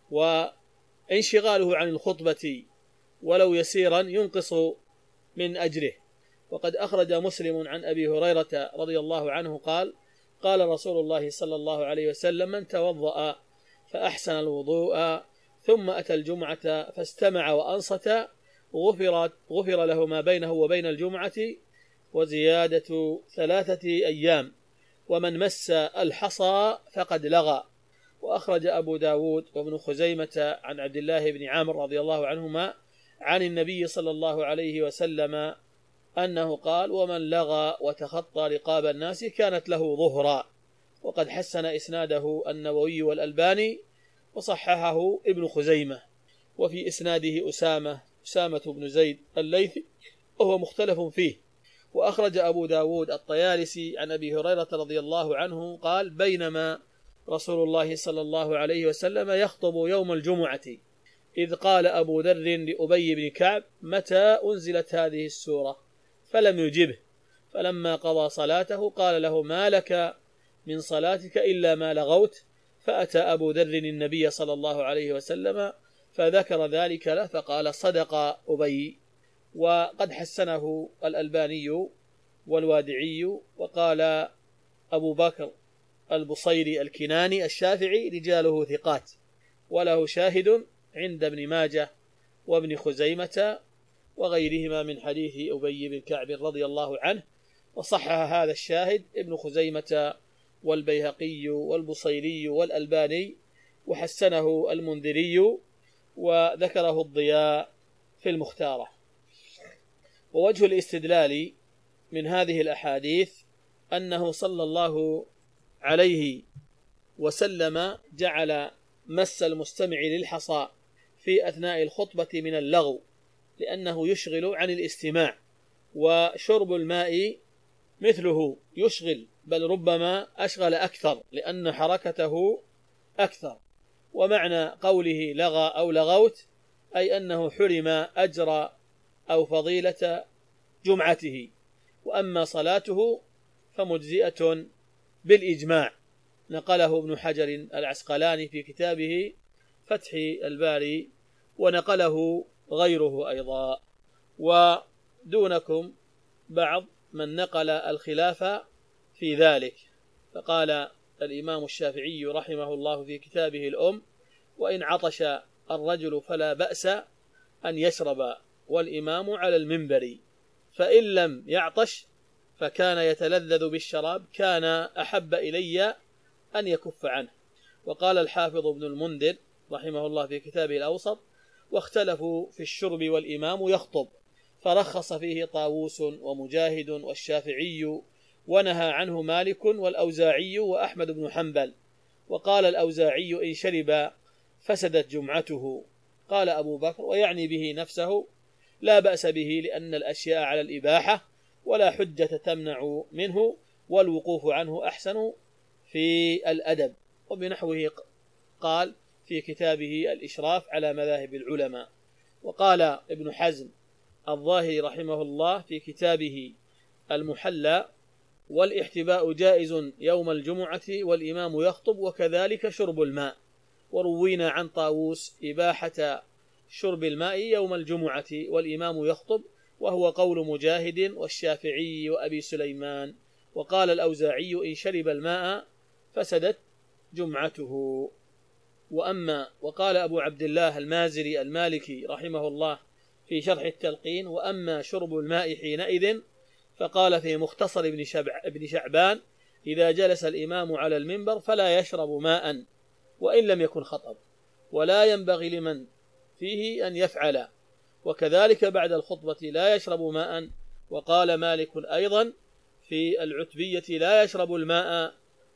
وانشغاله عن الخطبة ولو يسيرا ينقص من أجره. وقد أخرج مسلم عن أبي هريرة رضي الله عنه قال: قال رسول الله صلى الله عليه وسلم: من توضأ فأحسن الوضوء ثم أتى الجمعة فاستمع وأنصت غفر له ما بينه وبين الجمعة وزيادة 3 أيام، ومن مس الحصى فقد لغى. وأخرج أبو داود وابن خزيمة عن عبد الله بن عامر رضي الله عنهما عن النبي صلى الله عليه وسلم أنه قال: ومن لغى وتخطى رقاب الناس كانت له ظهرا. وقد حسن إسناده النووي والألباني وصححه ابن خزيمة. وفي إسناده أسامة بن زيد الليثي وهو مختلف فيه. وأخرج أبو داود الطيالسي عن أبي هريرة رضي الله عنه قال: بينما رسول الله صلى الله عليه وسلم يخطب يوم الجمعة إذ قال أبو ذر لأبي بن كعب: متى أنزلت هذه السورة؟ فلم يجبه، فلما قضى صلاته قال له: ما لك من صلاتك إلا ما لغوت؟ فأتى أبو ذر النبي صلى الله عليه وسلم فذكر ذلك له فقال: صدق أبي. وقد حسنه الألباني والوادعي. وقال أبو بكر البصيري الكناني الشافعي: رجاله ثقات، وله شاهد عند ابن ماجه وابن خزيمة وغيرهما من حديث أبي بن كعب رضي الله عنه. وصحح هذا الشاهد ابن خزيمة والبيهقي والبصيري والألباني، وحسنه المنذري، وذكره الضياء في المختارة. ووجه الاستدلال من هذه الأحاديث أنه صلى الله عليه وسلم جعل مس المستمع للحصى في أثناء الخطبة من اللغو، لأنه يشغل عن الاستماع، وشرب الماء مثله يشغل، بل ربما أشغل أكثر لأن حركته أكثر. ومعنى قوله لغى أو لغوت أي أنه حرم أجر أو فضيلة جمعته. وأما صلاته فمجزئة بالإجماع، نقله ابن حجر العسقلاني في كتابه فتح الباري، ونقله غيره أيضا. ودونكم بعض من نقل الخلاف في ذلك، فقال الإمام الشافعي رحمه الله في كتابه الأم: وإن عطش الرجل فلا بأس أن يشرب والإمام على المنبر، فإن لم يعطش فكان يتلذذ بالشراب كان أحب إلي أن يكف عنه. وقال الحافظ ابن المنذر رحمه الله في كتابه الأوسط: واختلفوا في الشرب والإمام يخطب، فرخص فيه طاووس ومجاهد والشافعي، ونهى عنه مالك والأوزاعي وأحمد بن حنبل. وقال الأوزاعي: إن شرب فسدت جمعته. قال أبو بكر ويعني به نفسه: لا بأس به، لأن الأشياء على الإباحة ولا حجة تمنع منه، والوقوف عنه أحسن في الأدب. وبنحوه قال في كتابه الإشراف على مذاهب العلماء. وقال ابن حزم الظاهري رحمه الله في كتابه المحلى: والاحتباء جائز يوم الجمعة والإمام يخطب، وكذلك شرب الماء. وروينا عن طاووس إباحة شرب الماء يوم الجمعة والإمام يخطب، وهو قول مجاهد والشافعي وأبي سليمان. وقال الأوزاعي: إن شرب الماء فسدت جمعته. وقال أبو عبد الله المازري المالكي رحمه الله في شرح التلقين: وأما شرب الماء حينئذ فقال في مختصر ابن شعبان: إذا جلس الإمام على المنبر فلا يشرب ماء وإن لم يكن خطب، ولا ينبغي لمن فيه أن يفعل، وكذلك بعد الخطبة لا يشرب ماء. وقال مالك أيضا في العتبية لا يشرب الماء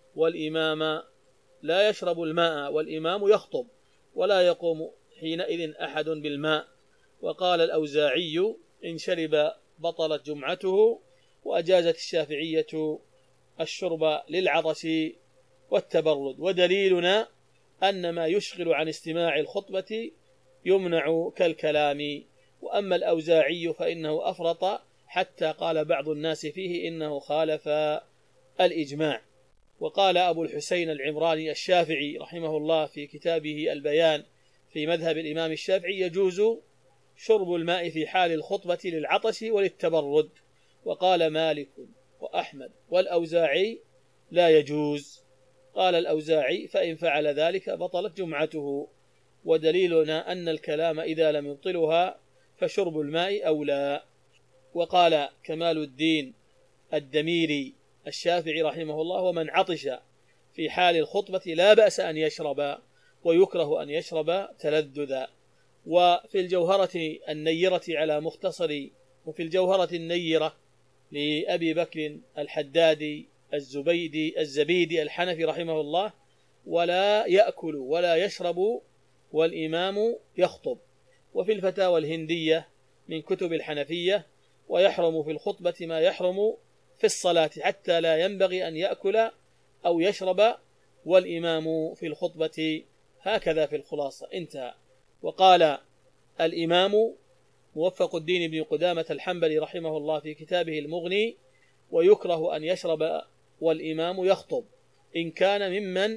والإمام يخطب، ولا يقوم حينئذ أحد بالماء. وقال الأوزاعي إن شرب بطلت جمعته، وأجازت الشافعية الشرب للعطش والتبرد. ودليلنا أن ما يشغل عن استماع الخطبة يمنع كالكلام. وأما الأوزاعي فإنه أفرط، حتى قال بعض الناس فيه إنه خالف الإجماع. وقال أبو الحسين العمراني الشافعي رحمه الله في كتابه البيان في مذهب الإمام الشافعي يجوز شرب الماء في حال الخطبة للعطش وللتبرد. وقال مالك وأحمد والأوزاعي لا يجوز. قال الأوزاعي فإن فعل ذلك بطلت جمعته، ودليلنا أن الكلام إذا لم يبطلها فشرب الماء أولى. وقال كمال الدين الدميري الشافعي رحمه الله ومن عطش في حال الخطبة لا بأس أن يشرب، ويكره أن يشرب تلذذا. وفي الجوهرة النيرة على مختصر وفي الجوهرة النيرة لأبي بكر الحدادي الزبيدي الحنفي رحمه الله ولا يأكل ولا يشرب والإمام يخطب. وفي الفتاوى الهندية من كتب الحنفية ويحرم في الخطبة ما يحرم في الصلاة حتى لا ينبغي أن يأكل أو يشرب والإمام في الخطبة. هكذا في الخلاصة انتهى. وقال الإمام موفق الدين بن قدامة الحنبلي رحمه الله في كتابه المغني ويكره أن يشرب والإمام يخطب إن كان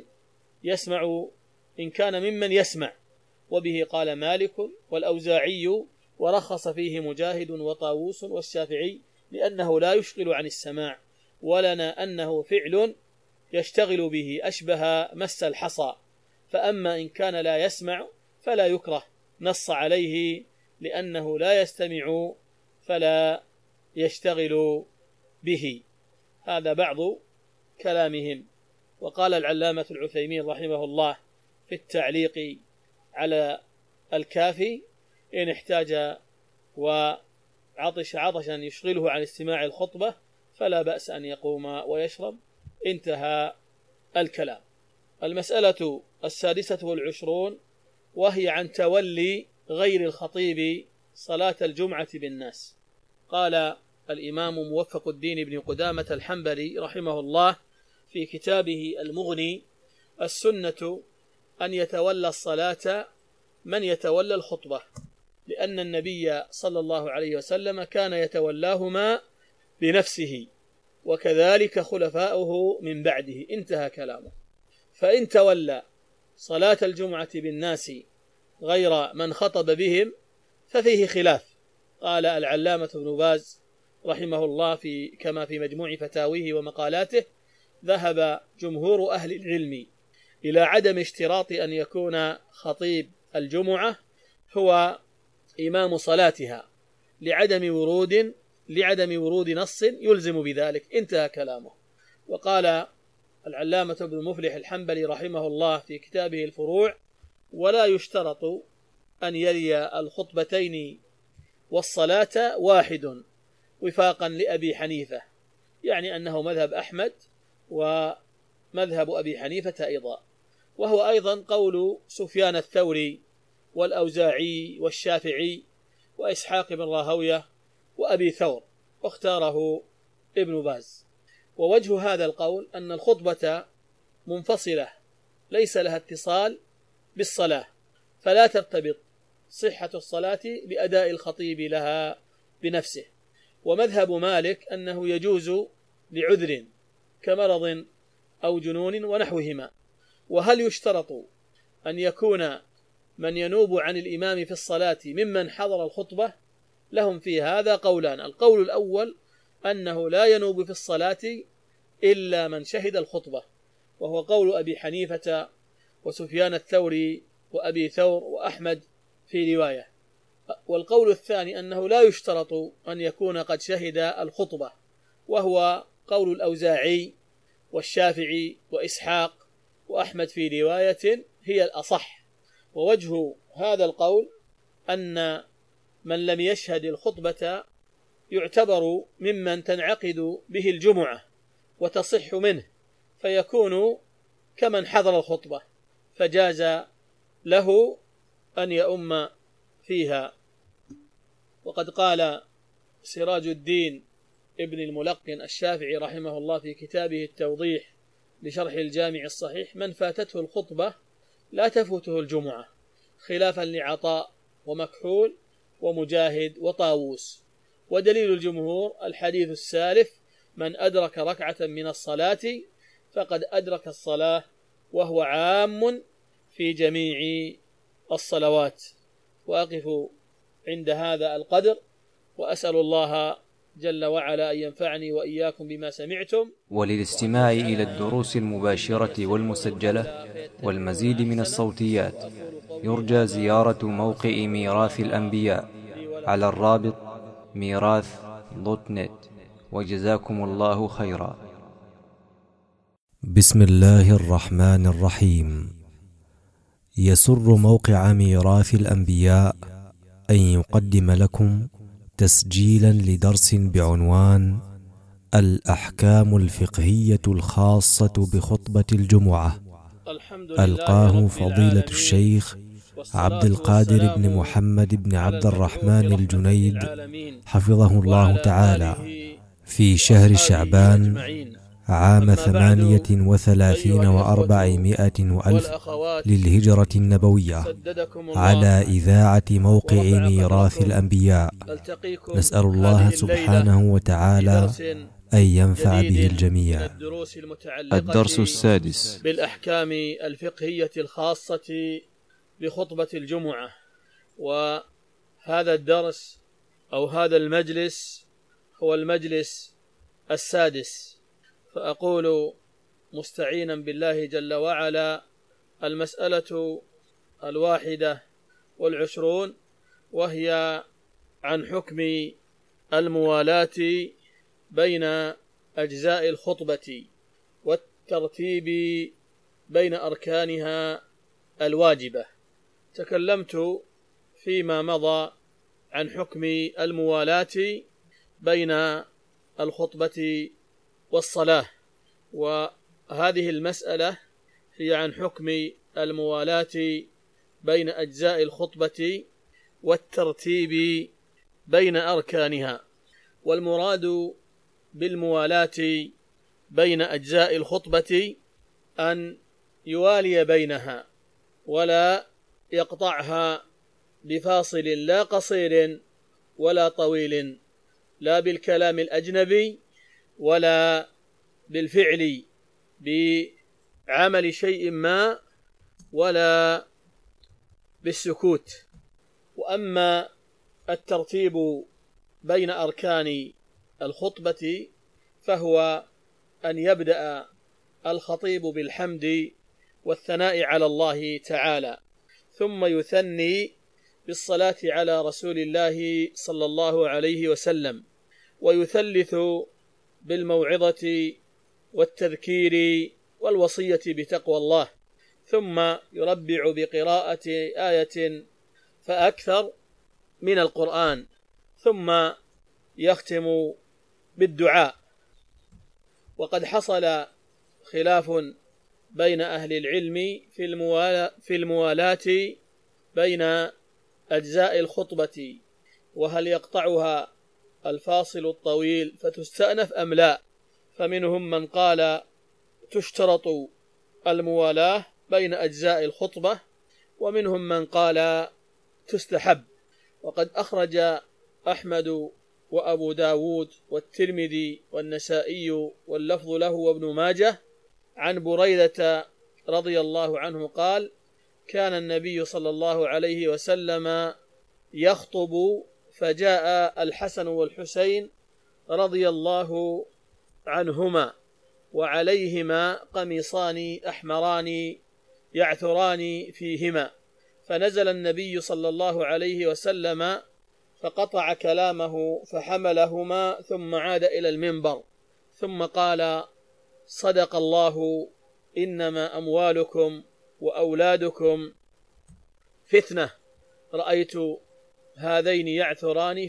ممن يسمع. وبه قال مالك والأوزاعي، ورخص فيه مجاهد وطاووس والشافعي لأنه لا يشغل عن السماع، ولنا أنه فعل يشتغل به أشبه مس الحصى. فأما إن كان لا يسمع فلا يكره، نص عليه لأنه لا يستمع فلا يشتغل به. هذا بعض كلامهم. وقال العلامة العثيمين رحمه الله في التعليق على الكافي إن احتاج وعطش عطشا يشغله عن استماع الخطبة فلا بأس أن يقوم ويشرب. انتهى الكلام. المسألة 26 وهي عن تولي غير الخطيب صلاة الجمعة بالناس. قال الإمام موفق الدين بن قدامة الحنبلي رحمه الله في كتابه المغني السنة أن يتولى الصلاة من يتولى الخطبة، لأن النبي صلى الله عليه وسلم كان يتولاهما بنفسه، وكذلك خلفاؤه من بعده. انتهى كلامه. فإن تولى صلاة الجمعة بالناس غير من خطب بهم ففيه خلاف. قال العلامة ابن باز رحمه الله كما في مجموع فتاويه ومقالاته ذهب جمهور أهل العلم إلى عدم اشتراط أن يكون خطيب الجمعة هو إمام صلاتها لعدم ورود نص يلزم بذلك. انتهى كلامه. وقال العلامة ابن مفلح الحنبلي رحمه الله في كتابه الفروع ولا يشترط أن يلي الخطبتين والصلاة واحد وفاقا لأبي حنيفة، يعني أنه مذهب أحمد ومذهب أبي حنيفة أيضا، وهو أيضا قول سفيان الثوري والأوزاعي والشافعي وإسحاق بن راهوية وأبي ثور، واختاره ابن باز. ووجه هذا القول أن الخطبة منفصلة ليس لها اتصال بالصلاة، فلا ترتبط صحة الصلاة بأداء الخطيب لها بنفسه. ومذهب مالك أنه يجوز لعذر كمرض أو جنون ونحوهما. وهل يشترط أن يكون من ينوب عن الإمام في الصلاة ممن حضر الخطبة؟ لهم في هذا قولان. القول الأول أنه لا ينوب في الصلاة إلا من شهد الخطبة، وهو قول أبي حنيفة وسفيان الثوري وأبي ثور وأحمد في رواية. والقول الثاني أنه لا يشترط أن يكون قد شهد الخطبة، وهو قول الأوزاعي والشافعي وإسحاق وأحمد في رواية هي الأصح. ووجه هذا القول أن من لم يشهد الخطبة يعتبر ممن تنعقد به الجمعة وتصح منه، فيكون كمن حضر الخطبة، فجاز له أن يؤم فيها. وقد قال سراج الدين ابن الملقن الشافعي رحمه الله في كتابه التوضيح لشرح الجامع الصحيح: من فاتته الخطبة لا تفوته الجمعة، خلافا لعطاء ومكحول ومجاهد وطاووس. ودليل الجمهور الحديث السالف: من أدرك ركعة من الصلاة فقد أدرك الصلاة، وهو عام في جميع الصلوات. وأقف عند هذا القدر، وأسأل الله جل وعلا أن ينفعني وإياكم بما سمعتم. وللاستماع إلى الدروس المباشرة والمسجلة والمزيد من الصوتيات يرجى زيارة موقع ميراث الأنبياء على الرابط ميراث.net. وجزاكم الله خيرا. بسم الله الرحمن الرحيم. يسر موقع ميراث الأنبياء أن يقدم لكم تسجيلا لدرس بعنوان الأحكام الفقهية الخاصة بخطبة الجمعة، ألقاه فضيلة الشيخ عبد القادر بن محمد بن عبد الرحمن الجنيد حفظه الله تعالى في شهر شعبان عام 38 و400 وألف للهجرة النبوية، على إذاعة موقع ميراث الأنبياء. نسأل الله سبحانه وتعالى أن ينفع به الجميع. الدرس السادس: بالأحكام الفقهية الخاصة بخطبة الجمعة. وهذا الدرس أو هذا المجلس هو المجلس السادس. فأقول مستعينا بالله جل وعلا: المسألة 21، وهي عن حكم الموالاة بين أجزاء الخطبة والترتيب بين أركانها الواجبة. تكلمت فيما مضى عن حكم الموالاة بين الخطبة والصلاة، وهذه المسألة هي عن حكم الموالاة بين أجزاء الخطبة والترتيب بين أركانها. والمراد بالموالاة بين أجزاء الخطبة أن يوالي بينها ولا يقطعها بفاصل لا قصير ولا طويل، لا بالكلام الأجنبي ولا بالفعل بعمل شيء ما ولا بالسكوت. وأما الترتيب بين أركان الخطبة فهو أن يبدأ الخطيب بالحمد والثناء على الله تعالى، ثم يثني بالصلاة على رسول الله صلى الله عليه وسلم، ويثلث بالموعظة والتذكير والوصية بتقوى الله، ثم يربع بقراءة آية فأكثر من القرآن، ثم يختم بالدعاء. وقد حصل خلاف بين أهل العلم في الموالاة بين أجزاء الخطبة، وهل يقطعها الفاصل الطويل فتستأنف أم لا. فمنهم من قال تشترط الموالاة بين أجزاء الخطبة، ومنهم من قال تستحب. وقد أخرج أحمد وأبو داود والترمذي والنسائي واللفظ له وابن ماجه عن بريدة رضي الله عنه قال: كان النبي صلى الله عليه وسلم يخطب فجاء الحسن والحسين رضي الله عنهما وعليهما قميصان أحمران يعثران فيهما، فنزل النبي صلى الله عليه وسلم فقطع كلامه فحملهما ثم عاد إلى المنبر، ثم قال: صدق الله إنما أموالكم وأولادكم فتنة، رأيت هذين يعثران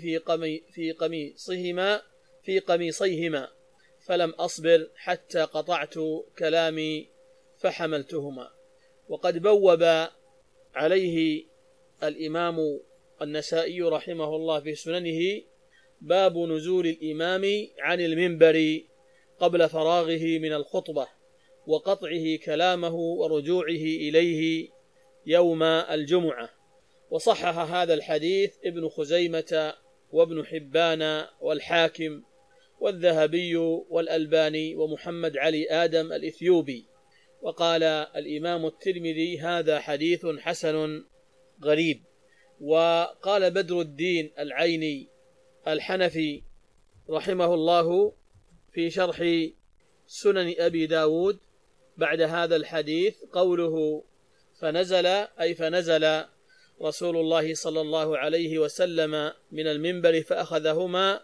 في قميصيهما فلم أصبر حتى قطعت كلامي فحملتهما. وقد بوب عليه الإمام النسائي رحمه الله في سننه باب نزول الإمام عن المنبر قبل فراغه من الخطبة وقطعه كلامه ورجوعه إليه يوم الجمعة. وصحح هذا الحديث ابن خزيمة وابن حبان والحاكم والذهبي والألباني ومحمد علي آدم الإثيوبي. وقال الإمام الترمذي هذا حديث حسن غريب. وقال بدر الدين العيني الحنفي رحمه الله في شرح سنن أبي داود بعد هذا الحديث قوله فنزل رسول الله صلى الله عليه وسلم من المنبر فأخذهما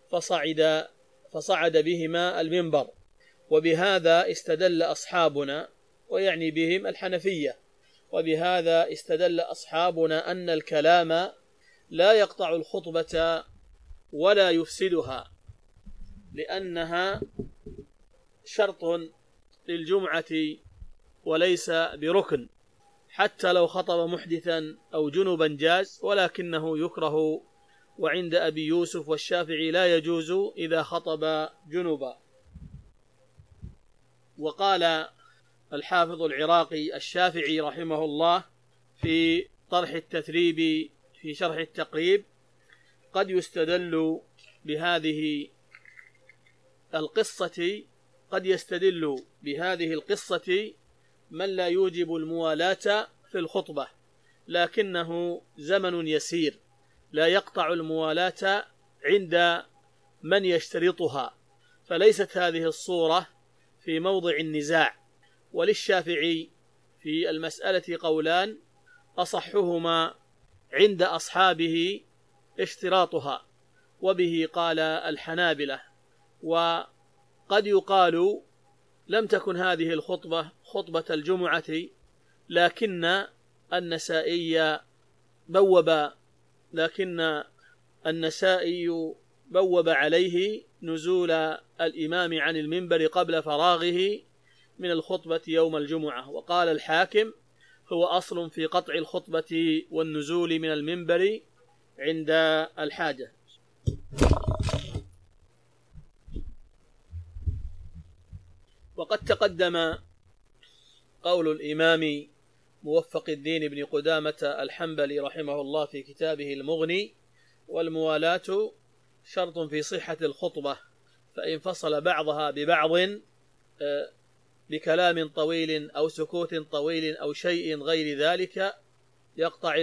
فصعد بهما المنبر. وبهذا استدل أصحابنا، ويعني بهم الحنفية، وبهذا استدل أصحابنا أن الكلام لا يقطع الخطبة ولا يفسدها، لأنها شرط للجمعة وليس بركن، حتى لو خطب محدثا أو جنبا جاز، ولكنه يكره. وعند أبي يوسف والشافعي لا يجوز إذا خطب جنبا. وقال الحافظ العراقي الشافعي رحمه الله في طرح التثريب في شرح التقريب قد يستدل بهذه القصة من لا يوجب الموالاة في الخطبة، لكنه زمن يسير لا يقطع الموالاة عند من يشترطها، فليست هذه الصورة في موضع النزاع. وللشافعي في المسألة قولان، أصحهما عند أصحابه اشتراطها، وبه قال الحنابلة. وقد يقال لم تكن هذه الخطبة خطبة الجمعة، لكن النسائي بوب عليه نزول الإمام عن المنبر قبل فراغه من الخطبة يوم الجمعة. وقال الحاكم هو أصل في قطع الخطبة والنزول من المنبر عند الحاجة. وقد تقدم قول الإمام موفق الدين بن قدامة الحنبلي رحمه الله في كتابه المغني: والموالاة شرط في صحة الخطبة، فإن فصل بعضها ببعض بكلام طويل أو سكوت طويل أو شيء غير ذلك يقطع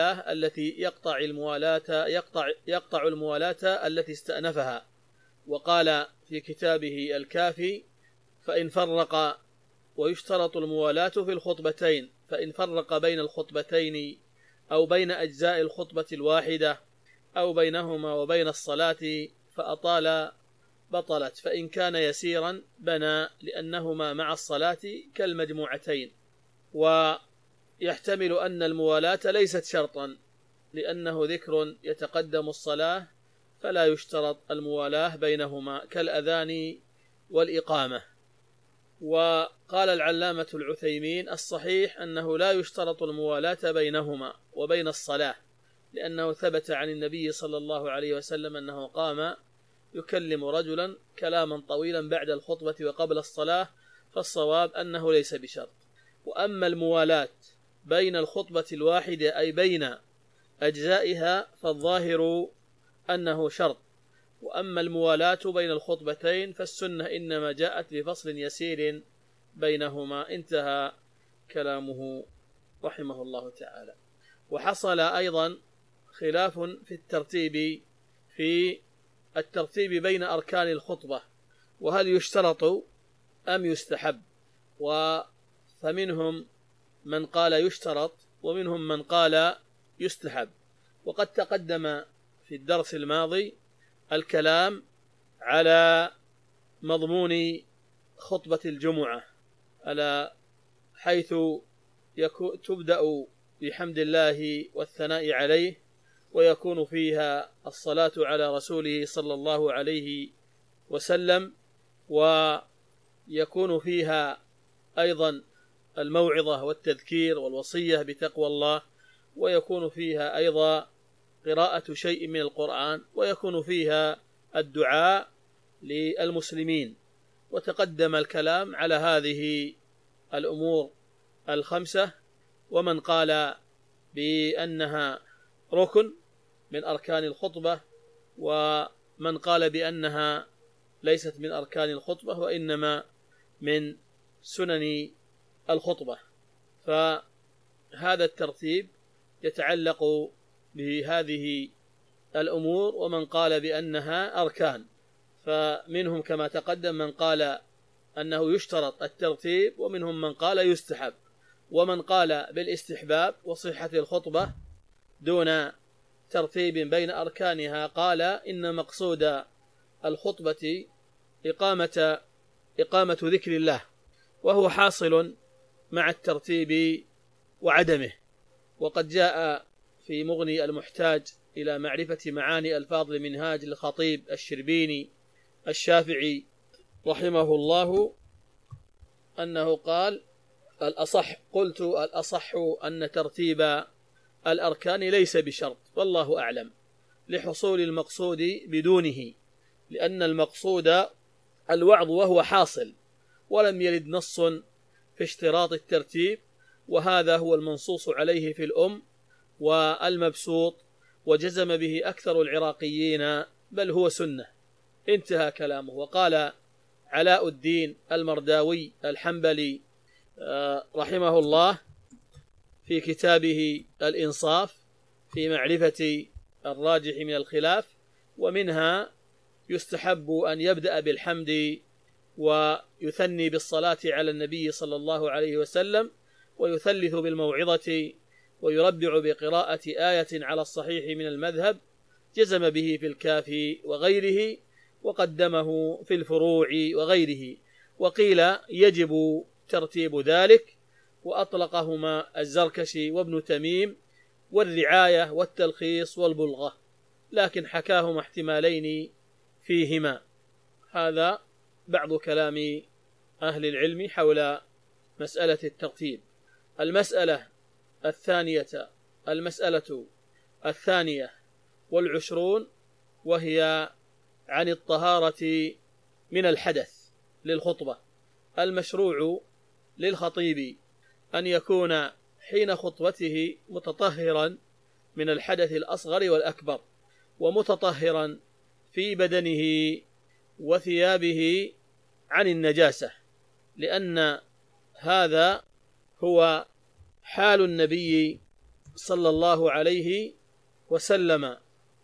الموالاة التي استأنفها. وقال في كتابه الكافي: فإن فرق، ويشترط الموالاة في الخطبتين، فإن فرق بين الخطبتين أو بين أجزاء الخطبة الواحدة أو بينهما وبين الصلاة فأطال بطلت، فإن كان يسيرا بنى، لأنهما مع الصلاة كالمجموعتين. ويحتمل أن الموالاة ليست شرطا، لأنه ذكر يتقدم الصلاة فلا يشترط الموالاة بينهما كالأذان والإقامة. وقال العلامة العثيمين: الصحيح أنه لا يشترط الموالاة بينهما وبين الصلاة، لأنه ثبت عن النبي صلى الله عليه وسلم أنه قام يكلم رجلا كلاما طويلا بعد الخطبة وقبل الصلاة، فالصواب أنه ليس بشرط. وأما الموالاة بين الخطبة الواحدة أي بين أجزائها فالظاهر أنه شرط. وأما الموالاة بين الخطبتين فالسنة إنما جاءت بفصل يسير بينهما. انتهى كلامه رحمه الله تعالى. وحصل أيضا خلاف في الترتيب بين أركان الخطبة، وهل يشترط أم يستحب؟ فمنهم من قال يشترط ومنهم من قال يستحب. وقد تقدم في الدرس الماضي الكلام على مضمون خطبة الجمعة على حيث تبدأ بحمد الله والثناء عليه، ويكون فيها الصلاة على رسوله صلى الله عليه وسلم، ويكون فيها أيضا الموعظة والتذكير والوصية بتقوى الله، ويكون فيها أيضا قراءة شيء من القرآن، ويكون فيها الدعاء للمسلمين. وتقدم الكلام على هذه الأمور الخمسة، ومن قال بأنها ركن من أركان الخطبة، ومن قال بأنها ليست من أركان الخطبة وإنما من سنن الخطبة. فهذا الترتيب يتعلق بهذه الأمور، ومن قال بأنها أركان، فمنهم كما تقدم من قال أنه يشترط الترتيب، ومنهم من قال يستحب، ومن قال بالاستحباب وصحة الخطبة دون ترتيب بين أركانها قال إن مقصود الخطبة إقامة ذكر الله، وهو حاصل مع الترتيب وعدمه. وقد جاء في مغني المحتاج إلى معرفة معاني ألفاظ المنهاج للخطيب الشربيني الشافعي رحمه الله أنه قال: قلت الأصح أن ترتيب الأركان ليس بشرط، والله أعلم، لحصول المقصود بدونه، لأن المقصود الوعظ وهو حاصل، ولم يرد نص في اشتراط الترتيب، وهذا هو المنصوص عليه في الأم والمبسوط، وجزم به أكثر العراقيين، بل هو سنة. انتهى كلامه. وقال علاء الدين المرداوي الحنبلي رحمه الله في كتابه الإنصاف في معرفة الراجح من الخلاف: ومنها يستحب أن يبدأ بالحمد ويثني بالصلاة على النبي صلى الله عليه وسلم، ويثلث بالموعظة، ويربع بقراءة آية على الصحيح من المذهب، جزم به في الكافي وغيره، وقدمه في الفروع وغيره. وقيل يجب ترتيب ذلك، وأطلقهما الزركشي وابن تميم، والرعاية والتلخيص والبلغة، لكن حكاهما احتمالين فيهما. هذا بعض كلام أهل العلم حول مسألة الترتيب. المسألة الثانية والعشرون، وهي عن الطهارة من الحدث للخطبة. المشروع للخطيب أن يكون حين خطبته متطهرا من الحدث الأصغر والأكبر، ومتطهرا في بدنه وثيابه عن النجاسة، لأن هذا هو حال النبي صلى الله عليه وسلم،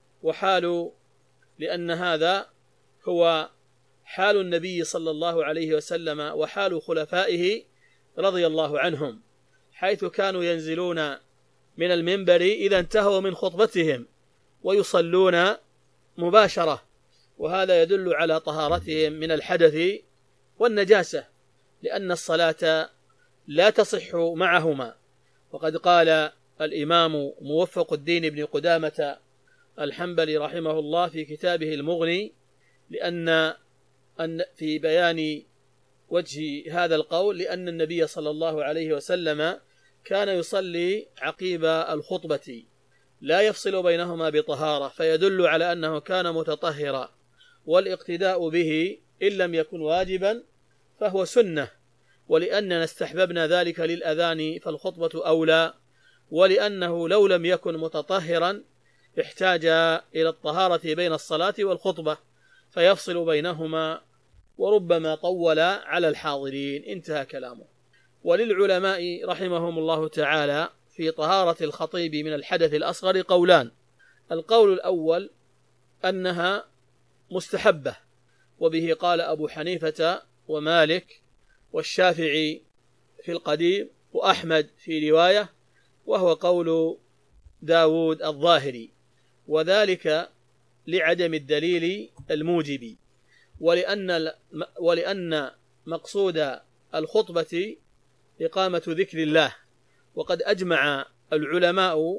لأن هذا هو حال النبي صلى الله عليه وسلم وحال خلفائه رضي الله عنهم، حيث كانوا ينزلون من المنبر إذا انتهوا من خطبتهم ويصلون مباشرة، وهذا يدل على طهارتهم من الحدث والنجاسة، لأن الصلاة لا تصح معهما. وقد قال الإمام موفق الدين بن قدامة الحنبلي رحمه الله في كتابه المغني، لأن في بيان وجه هذا القول، لأن النبي صلى الله عليه وسلم كان يصلي عقيب الخطبة لا يفصل بينهما بطهارة، فيدل على أنه كان متطهرا، والاقتداء به إن لم يكن واجبا فهو سنة، ولأننا استحببنا ذلك للأذان فالخطبة أولى، ولأنه لو لم يكن متطهرا احتاج إلى الطهارة بين الصلاة والخطبة فيفصل بينهما، وربما طول على الحاضرين. انتهى كلامه. وللعلماء رحمهم الله تعالى في طهارة الخطيب من الحدث الأصغر قولان: القول الأول أنها مستحبة، وبه قال أبو حنيفة ومالك والشافعي في القديم، وأحمد في رواية، وهو قول داود الظاهري، وذلك لعدم الدليل الموجب، ولأن مقصود الخطبة إقامة ذكر الله، وقد أجمع العلماء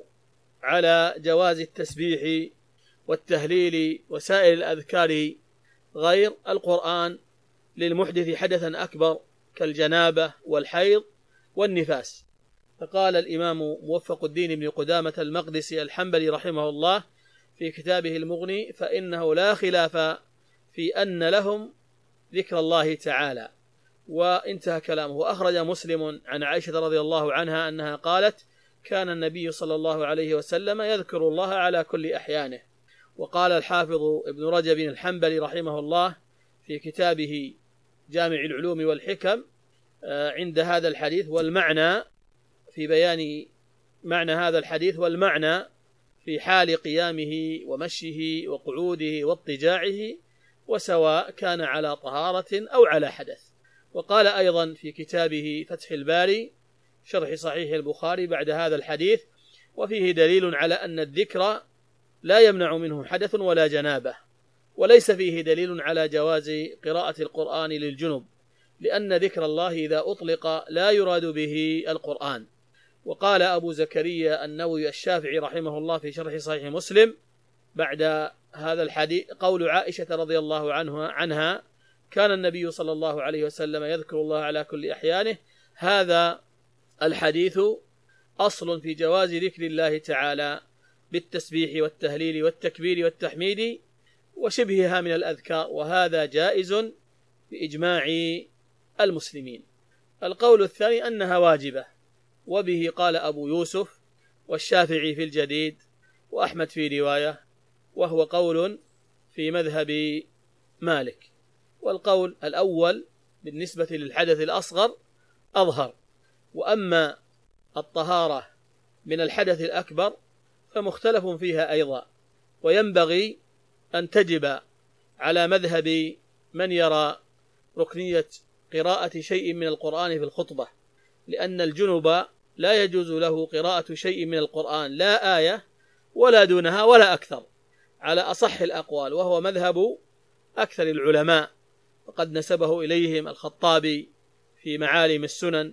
على جواز التسبيح والتهليل وسائر الأذكار غير القرآن للمحدث حدثا أكبر كالجنابة والحيض والنفاس. فقال الإمام موفق الدين بن قدامة المقدسي الحنبلي رحمه الله في كتابه المغني: فإنه لا خلاف في أن لهم ذكر الله تعالى. وانتهى كلامه. وأخرج مسلم عن عائشة رضي الله عنها أنها قالت: كان النبي صلى الله عليه وسلم يذكر الله على كل أحيانه. وقال الحافظ ابن رجب الحنبلي رحمه الله في كتابه جامع العلوم والحكم عند هذا الحديث: والمعنى في بيان معنى هذا الحديث، والمعنى في حال قيامه ومشيه وقعوده واضطجاعه، وسواء كان على طهارة أو على حدث. وقال أيضا في كتابه فتح الباري شرح صحيح البخاري بعد هذا الحديث: وفيه دليل على أن الذكر لا يمنع منه حدث ولا جنابة، وليس فيه دليل على جواز قراءة القرآن للجنب، لأن ذكر الله إذا أطلق لا يراد به القرآن. وقال أبو زكريا النووي الشافعي رحمه الله في شرح صحيح مسلم بعد هذا الحديث: قول عائشة رضي الله عنها: كان النبي صلى الله عليه وسلم يذكر الله على كل أحيانه. هذا الحديث أصل في جواز ذكر الله تعالى بالتسبيح والتهليل والتكبير والتحميد وشبهها من الأذكار، وهذا جائز بإجماع المسلمين. القول الثاني أنها واجبة، وبه قال أبو يوسف والشافعي في الجديد وأحمد في رواية، وهو قول في مذهب مالك. والقول الأول بالنسبة للحدث الأصغر أظهر، وأما الطهارة من الحدث الأكبر فمختلف فيها أيضا، وينبغي أن تجب على مذهب من يرى ركنية قراءة شيء من القرآن في الخطبة، لأن الجنب لا يجوز له قراءة شيء من القرآن، لا آية ولا دونها ولا أكثر، على أصح الأقوال، وهو مذهب أكثر العلماء، وقد نسبه إليهم الخطابي في معالم السنن،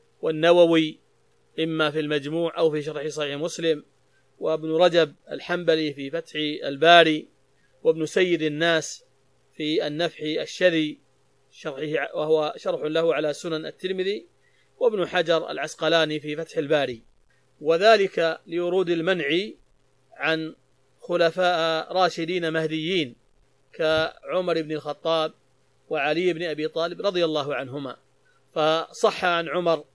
والنووي إما في المجموع أو في شرح صحيح مسلم، وابن رجب الحنبلي في فتح الباري، وابن سيد الناس في النفح الشذي شرحه وهو شرح له على سنن الترمذي، وابن حجر العسقلاني في فتح الباري. وذلك لورود المنع عن خلفاء راشدين مهديين كعمر بن الخطاب وعلي بن أبي طالب رضي الله عنهما. فصح عن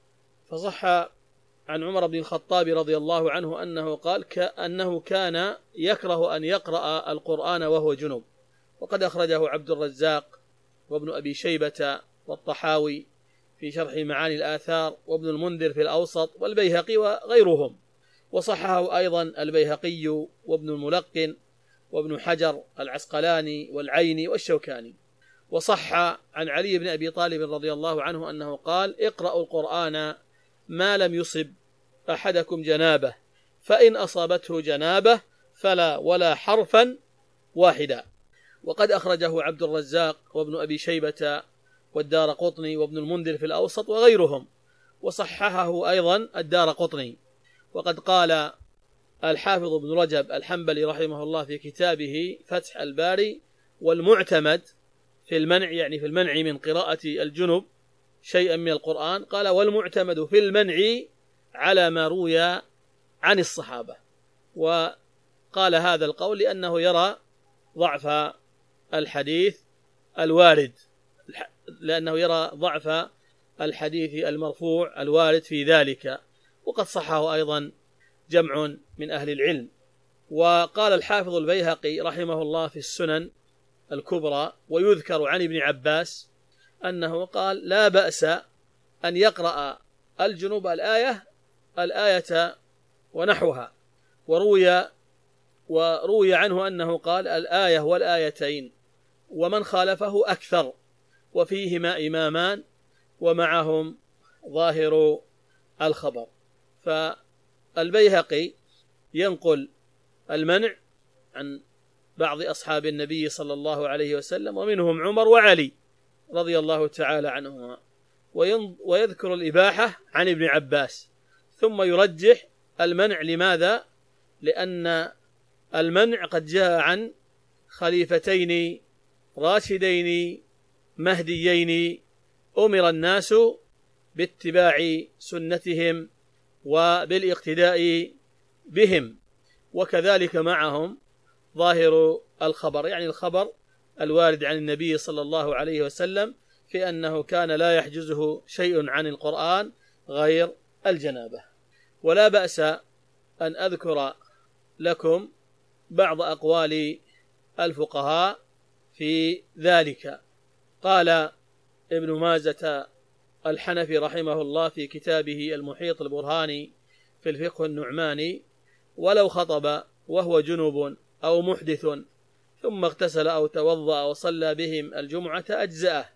عمر بن الخطاب رضي الله عنه أنه قال أنه كان يكره أن يقرأ القرآن وهو جنب، وقد أخرجه عبد الرزاق وابن أبي شيبة والطحاوي في شرح معاني الآثار، وابن المنذر في الأوسط، والبيهقي وغيرهم. وصححه أيضا البيهقي وابن الملقن وابن حجر العسقلاني والعيني والشوكاني. وصح عن علي بن أبي طالب رضي الله عنه أنه قال: اقرأوا القرآن ما لم يصب أحدكم جنابه، فإن أصابته جنابه فلا ولا حرفا واحدا. وقد أخرجه عبد الرزاق وابن أبي شيبة والدارقطني وابن المنذر في الأوسط وغيرهم، وصححه أيضا الدارقطني. وقد قال الحافظ ابن رجب الحنبلي رحمه الله في كتابه فتح الباري: والمعتمد في المنع، يعني في المنع من قراءة الجنب شيئا من القرآن، قال: والمعتمد في المنع على ما روي عن الصحابة. وقال هذا القول لأنه يرى ضعف الحديث الوارد، لأنه يرى ضعف الحديث المرفوع الوارد في ذلك، وقد صحه أيضا جمع من أهل العلم. وقال الحافظ البيهقي رحمه الله في السنن الكبرى: ويذكر عن ابن عباس أنه قال: لا بأس أن يقرأ الجنوب الآية ونحوها. وروي عنه أنه قال: الآية والآيتين، ومن خالفه أكثر، وفيهما إمامان ومعهم ظاهر الخبر. فالبيهقي ينقل المنع عن بعض أصحاب النبي صلى الله عليه وسلم، ومنهم عمر وعلي رضي الله تعالى عنهما، ويذكر الإباحة عن ابن عباس، ثم يرجح المنع. لماذا؟ لأن المنع قد جاء عن خليفتين راشدين مهديين أمر الناس باتباع سنتهم وبالاقتداء بهم، وكذلك معهم ظاهر الخبر، يعني الخبر الوارد عن النبي صلى الله عليه وسلم في أنه كان لا يحجزه شيء عن القرآن غير الجنابة. ولا بأس أن أذكر لكم بعض أقوال الفقهاء في ذلك. قال ابن مازة الحنفي رحمه الله في كتابه المحيط البرهاني في الفقه النعماني: ولو خطب وهو جنوب أو محدث ثم اغتسل أو توضأ وصلى بهم الجمعة أجزأه،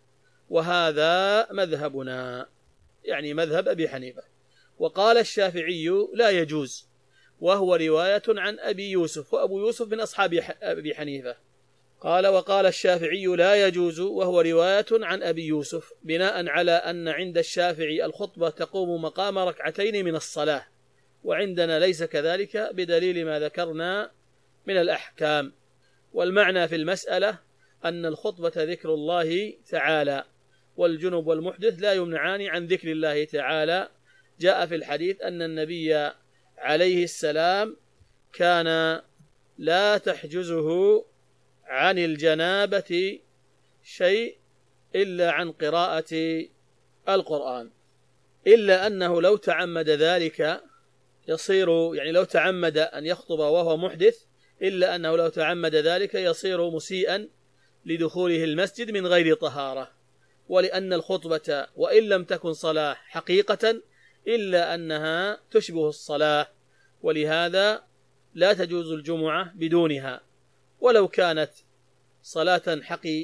وهذا مذهبنا، يعني مذهب أبي حنيفة. وقال الشافعي لا يجوز، وهو رواية عن أبي يوسف، وأبو يوسف من أصحاب أبي حنيفة. وقال الشافعي لا يجوز، وهو رواية عن أبي يوسف، بناء على أن عند الشافعي الخطبة تقوم مقام ركعتين من الصلاة، وعندنا ليس كذلك بدليل ما ذكرنا من الأحكام. والمعنى في المسألة أن الخطبة ذكر الله تعالى، والجنب والمحدث لا يمنعان عن ذكر الله تعالى. جاء في الحديث أن النبي عليه السلام كان لا تحجزه عن الجنابة شيء إلا عن قراءة القرآن، إلا أنه لو تعمد ذلك يصير، يعني لو تعمد أن يخطب وهو محدث، إلا أنه لو تعمد ذلك يصير مسيئا لدخوله المسجد من غير طهارة. ولأن الخطبة وإن لم تكن صلاة حقيقة إلا أنها تشبه الصلاة، ولهذا لا تجوز الجمعة بدونها، ولو كانت صلاة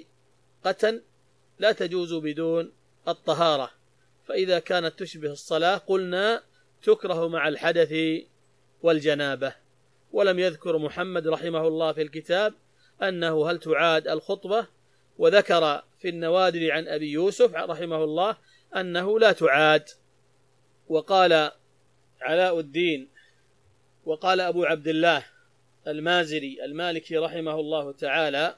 حقيقة لا تجوز بدون الطهارة. فإذا كانت تشبه الصلاة قلنا تكره مع الحدث والجنابة. ولم يذكر محمد رحمه الله في الكتاب أنه هل تعاد الخطبة، وذكر في النوادر عن أبي يوسف رحمه الله أنه لا تعاد. وقال علاء الدين وقال أبو عبد الله المازري المالكي رحمه الله تعالى: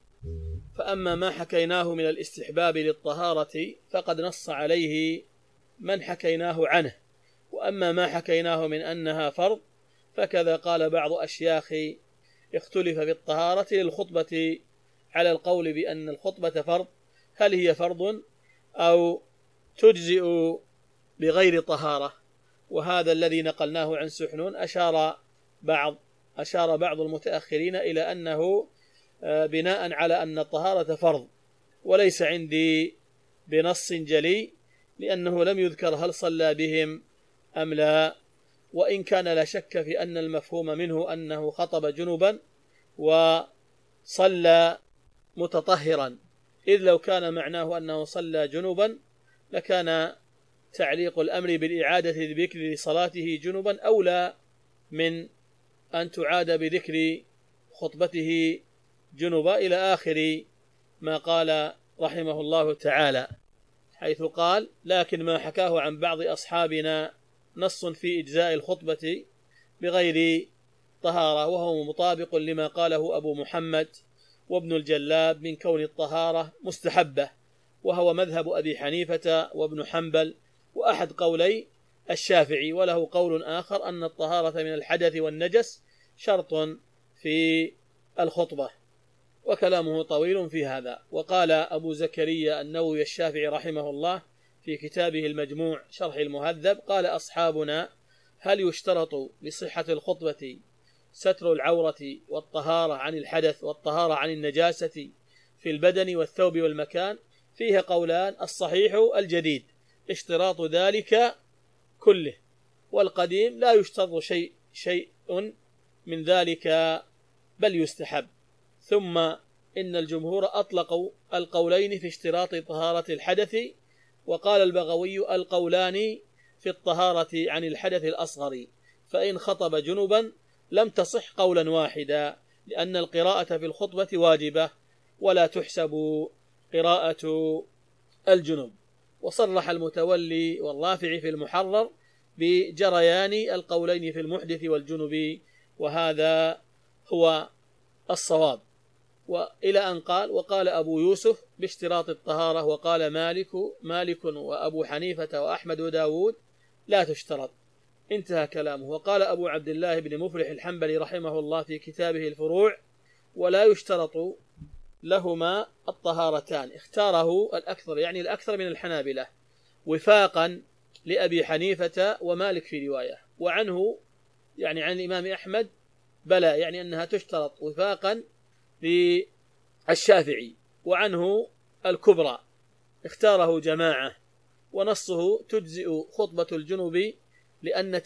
فأما ما حكيناه من الاستحباب للطهارة فقد نص عليه من حكيناه عنه، وأما ما حكيناه من أنها فرض فكذا قال بعض أشياخ اختلف في الطهارة للخطبة على القول بأن الخطبة فرض، هل هي فرض أو تجزئ بغير طهارة؟ وهذا الذي نقلناه عن سحنون أشار بعض المتأخرين إلى أنه بناء على أن الطهارة فرض، وليس عندي بنص جلي، لأنه لم يذكر هل صلى بهم أم لا، وإن كان لا شك في أن المفهوم منه أنه خطب جنبا وصلى متطهرا، إذ لو كان معناه أنه صلى جنبا لكان تعليق الأمر بالإعادة بذكر صلاته جنبا أولى من أن تعاد بذكر خطبته جنبا، إلى آخر ما قال رحمه الله تعالى، حيث قال: لكن ما حكاه عن بعض أصحابنا نص في إجزاء الخطبة بغير طهارة، وهو مطابق لما قاله أبو محمد وابن الجلاب من كون الطهارة مستحبة، وهو مذهب أبي حنيفة وابن حنبل وأحد قولي الشافعي. وله قول آخر أن الطهارة من الحدث والنجس شرط في الخطبة، وكلامه طويل في هذا. وقال أبو زكريا النووي الشافعي رحمه الله في كتابه المجموع شرح المهذب: قال أصحابنا: هل يشترط لصحة الخطبة ستر العورة والطهارة عن الحدث والطهارة عن النجاسة في البدن والثوب والمكان؟ فيه قولان: الصحيح الجديد اشتراط ذلك كله، والقديم لا يشترط شيء من ذلك بل يستحب. ثم إن الجمهور أطلقوا القولين في اشتراط طهارة الحدث، وقال البغوي: القولان في الطهارة عن الحدث الأصغر، فإن خطب جنبا لم تصح قولا واحدا، لأن القراءة في الخطبة واجبة ولا تحسب قراءة الجنب. وصرح المتولي والرافع في المحرر بجريان القولين في المحدث والجنب، وهذا هو الصواب. وإلى أن قال: وقال أبو يوسف باشتراط الطهارة، وقال مالك وأبو حنيفة وأحمد وداود لا تشترط. انتهى كلامه. وقال أبو عبد الله بن مفلح الحنبلي رحمه الله في كتابه الفروع: ولا يشترط لهما الطهارتان. اختاره الأكثر، يعني الأكثر من الحنابلة، وفاقا لأبي حنيفة ومالك في رواية، وعنه يعني عن الإمام أحمد بلى، يعني أنها تشترط، وفاقا للشافعي، وعنه الكبرى. اختاره جماعة، ونصه تجزئ خطبة الجنب لأن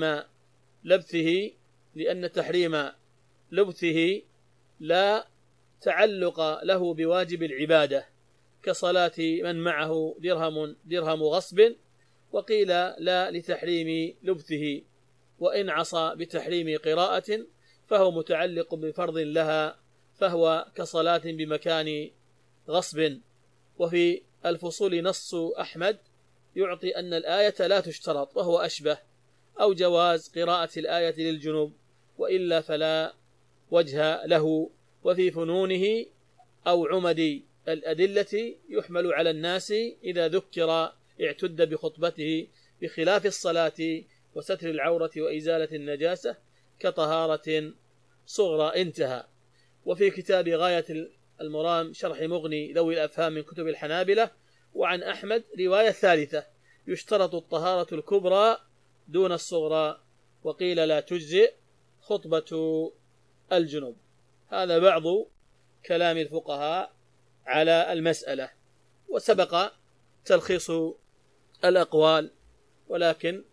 تحريم لبثه لا تعلق له بواجب العبادة كصلاة من معه درهم غصب، وقيل لا لتحريم لبثه، وإن عصى بتحريم قراءة فهو متعلق بفرض لها، فهو كصلاة بمكان غصب. وفي الفصول نص أحمد يعطي أن الآية لا تشترط، وهو أشبه، أو جواز قراءة الآية للجنوب، وإلا فلا وجه له. وفي فنونه أو عمد الأدلة يحمل على الناس إذا ذكر اعتد بخطبته، بخلاف الصلاة وستر العورة وإزالة النجاسة كطهارة صغرى. انتهى. وفي كتاب غاية المرام شرح مغني ذوي الأفهام من كتب الحنابلة، وعن أحمد رواية ثالثة: يشترط الطهارة الكبرى دون الصغرى، وقيل لا تجزئ خطبة الجنوب. هذا بعض كلام الفقهاء على المسألة، وسبق تلخيص الأقوال، ولكن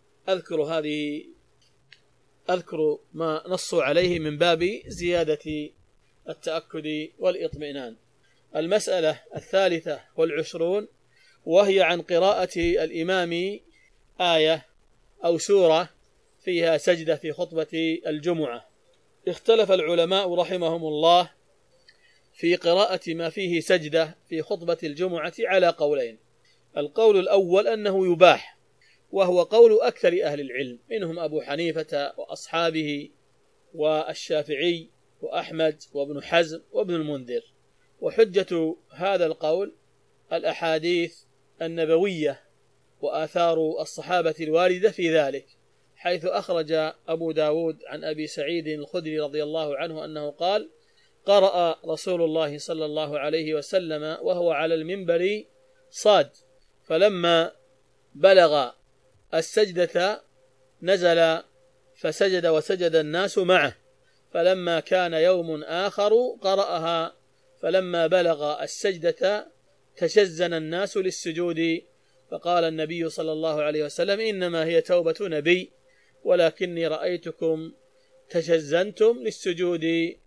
أذكر ما نصوا عليه من باب زيادة التأكد والإطمئنان. المسألة 23، وهي عن قراءة الإمام آية أو سورة فيها سجدة في خطبة الجمعة. اختلف العلماء رحمهم الله في قراءة ما فيه سجدة في خطبة الجمعة على قولين. القول الأول أنه يباح، وهو قول أكثر أهل العلم، منهم أبو حنيفة وأصحابه والشافعي وأحمد وابن حزم وابن المنذر. وحجة هذا القول الأحاديث النبوية وآثار الصحابة الواردة في ذلك، حيث أخرج أبو داود عن أبي سعيد الخدري رضي الله عنه أنه قال: قرأ رسول الله صلى الله عليه وسلم وهو على المنبر صاد، فلما بلغ السجدة نزل فسجد وسجد الناس معه، فلما كان يوم آخر قرأها، فلما بلغ السجدة تشزن الناس للسجود، فقال النبي صلى الله عليه وسلم: إنما هي توبة نبي، ولكني رأيتكم تشزنتم للسجود،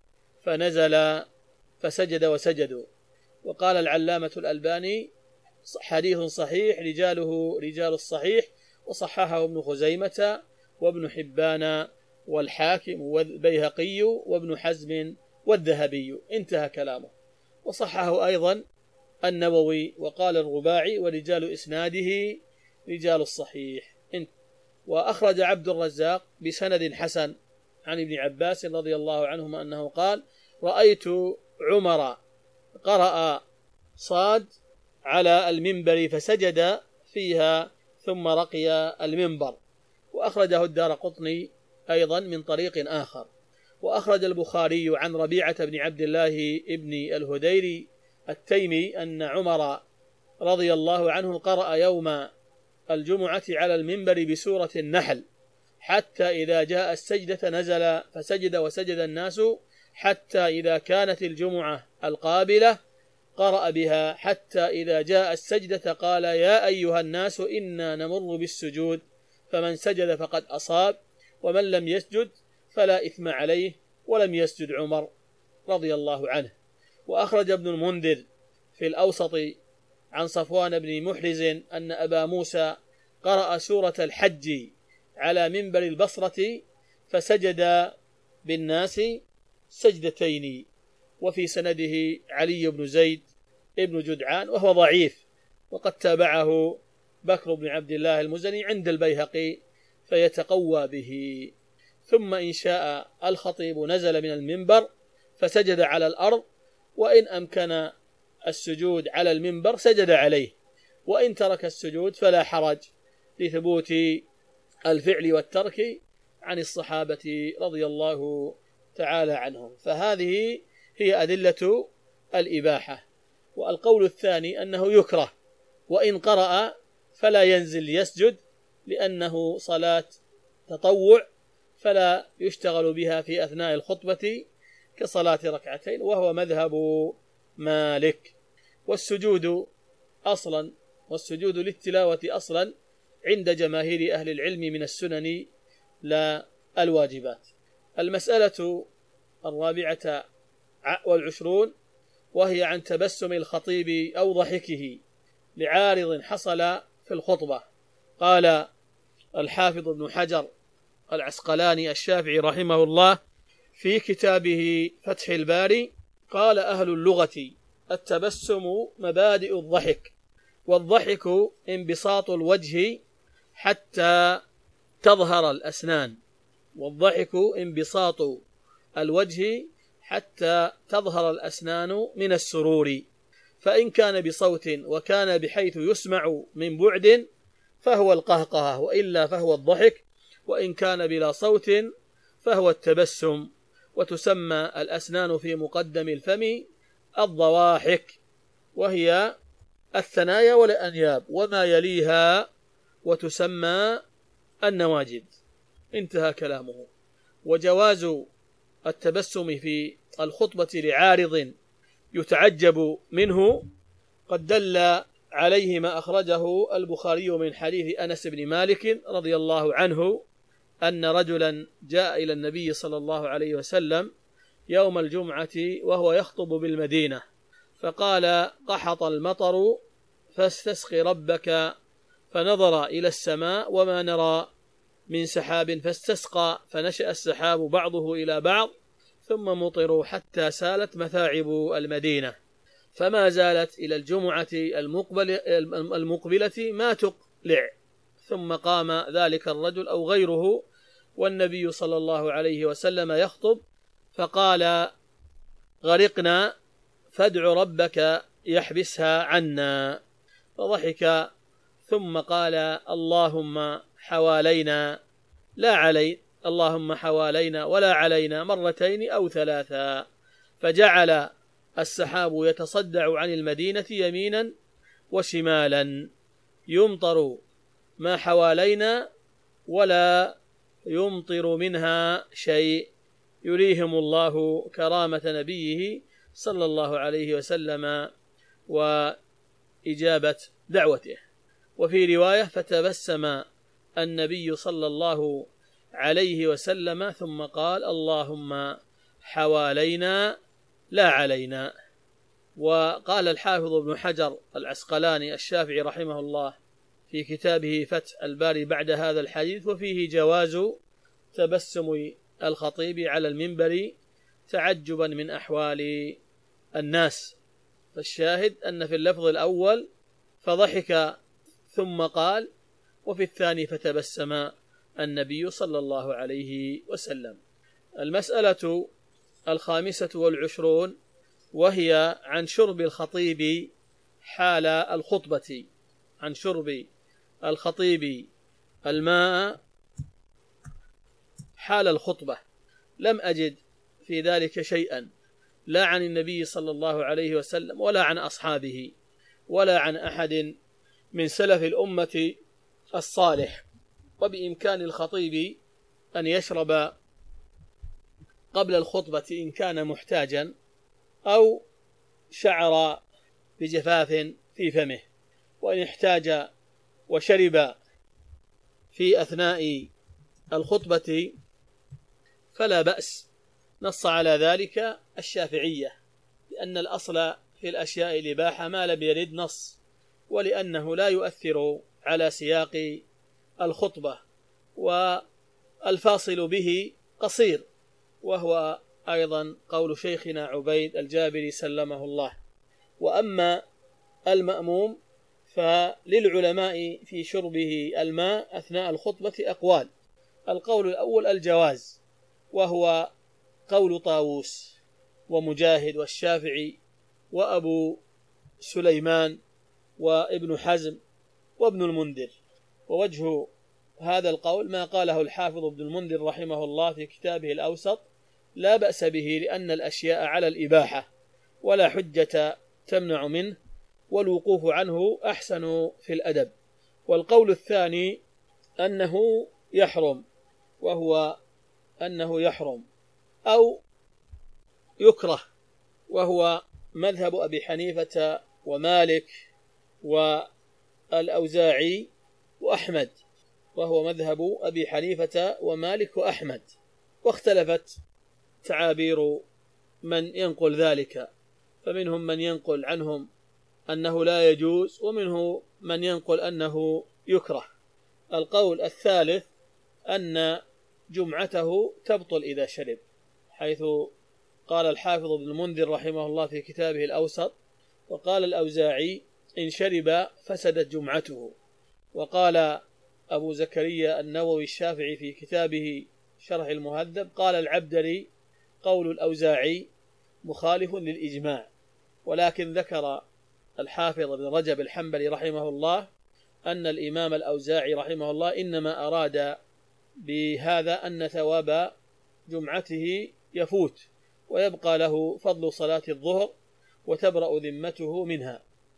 فنزل فسجد وسجدوا. وقال العلامة الألباني: حديث صحيح رجاله رجال الصحيح، وصححه ابن خزيمة وابن حبان والحاكم والبيهقي وابن حزم والذهبي. انتهى كلامه. وصححه أيضا النووي، وقال الرباعي: ورجال إسناده رجال الصحيح. وأخرج عبد الرزاق بسند حسن عن ابن عباس رضي الله عنهما أنه قال: رأيت عمر قرأ صاد على المنبر فسجد فيها ثم رقي المنبر. وأخرجه الدارقطني أيضا من طريق آخر. وأخرج البخاري عن ربيعة بن عبد الله ابن الهديري التيمي أن عمر رضي الله عنه قرأ يوم الجمعة على المنبر بسورة النحل، حتى إذا جاء السجدة نزل فسجد وسجد الناس، حتى إذا كانت الجمعة القابلة قرأ بها، حتى إذا جاء السجدة قال: يا أيها الناس إنا نمر بالسجود، فمن سجد فقد أصاب، ومن لم يسجد فلا إثم عليه، ولم يسجد عمر رضي الله عنه. وأخرج ابن المنذر في الأوسط عن صفوان بن محرز أن أبا موسى قرأ سورة الحج على منبر البصرة فسجد بالناس سجدتين. وفي سنده علي بن زيد ابن جدعان وهو ضعيف، وقد تابعه بكر بن عبد الله المزني عند البيهقي فيتقوى به. ثم إن شاء الخطيب نزل من المنبر فسجد على الأرض، وإن أمكن السجود على المنبر سجد عليه، وإن ترك السجود فلا حرج لثبوت الفعل والترك عن الصحابة رضي الله تعالى عنهم. فهذه هي أدلة الإباحة. والقول الثاني أنه يكره، وإن قرأ فلا ينزل يسجد، لأنه صلاة تطوع فلا يشتغل بها في أثناء الخطبة كصلاة ركعتين، وهو مذهب مالك. والسجود للتلاوة أصلا عند جماهير أهل العلم من السنن لا الواجبات. المسألة 24 وهي عن تبسم الخطيب أو ضحكه لعارض حصل في الخطبة. قال الحافظ ابن حجر العسقلاني الشافعي رحمه الله في كتابه فتح الباري: قال أهل اللغة: التبسم مبادئ الضحك، والضحك انبساط الوجه حتى تظهر الأسنان، من السرور، فإن كان بصوت وكان بحيث يسمع من بعد فهو القهقهة، وإلا فهو الضحك، وإن كان بلا صوت فهو التبسم. وتسمى الأسنان في مقدم الفم الضواحك، وهي الثنايا والأنياب وما يليها، وتسمى النواجذ. انتهى كلامه. وجواز التبسم في الخطبة لعارض يتعجب منه قد دل عليه ما أخرجه البخاري من حديث أنس بن مالك رضي الله عنه أن رجلا جاء إلى النبي صلى الله عليه وسلم يوم الجمعة وهو يخطب بالمدينة، فقال: قحط المطر فاستسق ربك، فنظر إلى السماء وما نرى من سحاب، فاستسقى فنشأ السحاب بعضه إلى بعض، ثم مطروا حتى سالت مثاعب المدينة، فما زالت إلى الجمعة المقبلة ما تقلع. ثم قام ذلك الرجل أو غيره والنبي صلى الله عليه وسلم يخطب، فقال: غرقنا فادع ربك يحبسها عنا. فضحك ثم قال: اللهم حوالينا ولا علينا مرتين أو ثلاثا، فجعل السحاب يتصدع عن المدينة يمينا وشمالا، يمطر ما حوالينا ولا يمطر منها شيء، يريهم الله كرامة نبيه صلى الله عليه وسلم وإجابة دعوته. وفي رواية: فتبسم النبي صلى الله عليه وسلم ثم قال: اللهم حوالينا لا علينا. وقال الحافظ ابن حجر العسقلاني الشافعي رحمه الله في كتابه فتح الباري بعد هذا الحديث: وفيه جواز تبسم الخطيب على المنبر تعجبا من أحوال الناس. فالشاهد أن في اللفظ الأول فضحك ثم قال، وفي الثاني فتبسم النبي صلى الله عليه وسلم. المسألة 25 وهي عن شرب الخطيب حال الخطبة، عن شرب الخطيب الماء حال الخطبة. لم أجد في ذلك شيئا لا عن النبي صلى الله عليه وسلم ولا عن أصحابه ولا عن أحد من سلف الأمة الصالح. وبإمكان الخطيب أن يشرب قبل الخطبة إن كان محتاجا أو شعر بجفاف في فمه، وإن احتاج وشرب في أثناء الخطبة فلا بأس. نص على ذلك الشافعية، لأن الأصل في الأشياء الإباحة ما لم يرد نص، ولأنه لا يؤثر على سياق الخطبة، والفاصل به قصير، وهو أيضا قول شيخنا عبيد الجابري سلمه الله. وأما المأموم فللعلماء في شربه الماء أثناء الخطبة أقوال. القول الأول الجواز، وهو قول طاووس ومجاهد والشافعي وأبو سليمان وابن حزم وابن المنذر. ووجه هذا القول ما قاله الحافظ ابن المنذر رحمه الله في كتابه الأوسط: لا بأس به لأن الأشياء على الإباحة ولا حجة تمنع منه، والوقوف عنه أحسن في الأدب. والقول الثاني أنه يحرم، وهو أنه يحرم أو يكره، وهو مذهب أبي حنيفة ومالك والأوزاعي وأحمد، وهو مذهب أبي حنيفة ومالك وأحمد. واختلفت تعابير من ينقل ذلك، فمنهم من ينقل عنهم أنه لا يجوز، ومنه من ينقل أنه يكره. القول الثالث أن جمعته تبطل إذا شرب، حيث قال الحافظ ابن المنذر رحمه الله في كتابه الأوسط: وقال الأوزاعي: إن شرب فسدت جمعته. وقال أبو زكريا النووي الشافعي في كتابه شرح المهذب: قال العبدري: قول الأوزاعي مخالف للإجماع. ولكن ذكر الحافظ ابن رجب الحنبلي رحمه الله أن الإمام الأوزاعي رحمه الله إنما أراد بهذا أن ثواب جمعته يفوت ويبقى له فضل صلاة الظهر وتبرأ ذمته منها.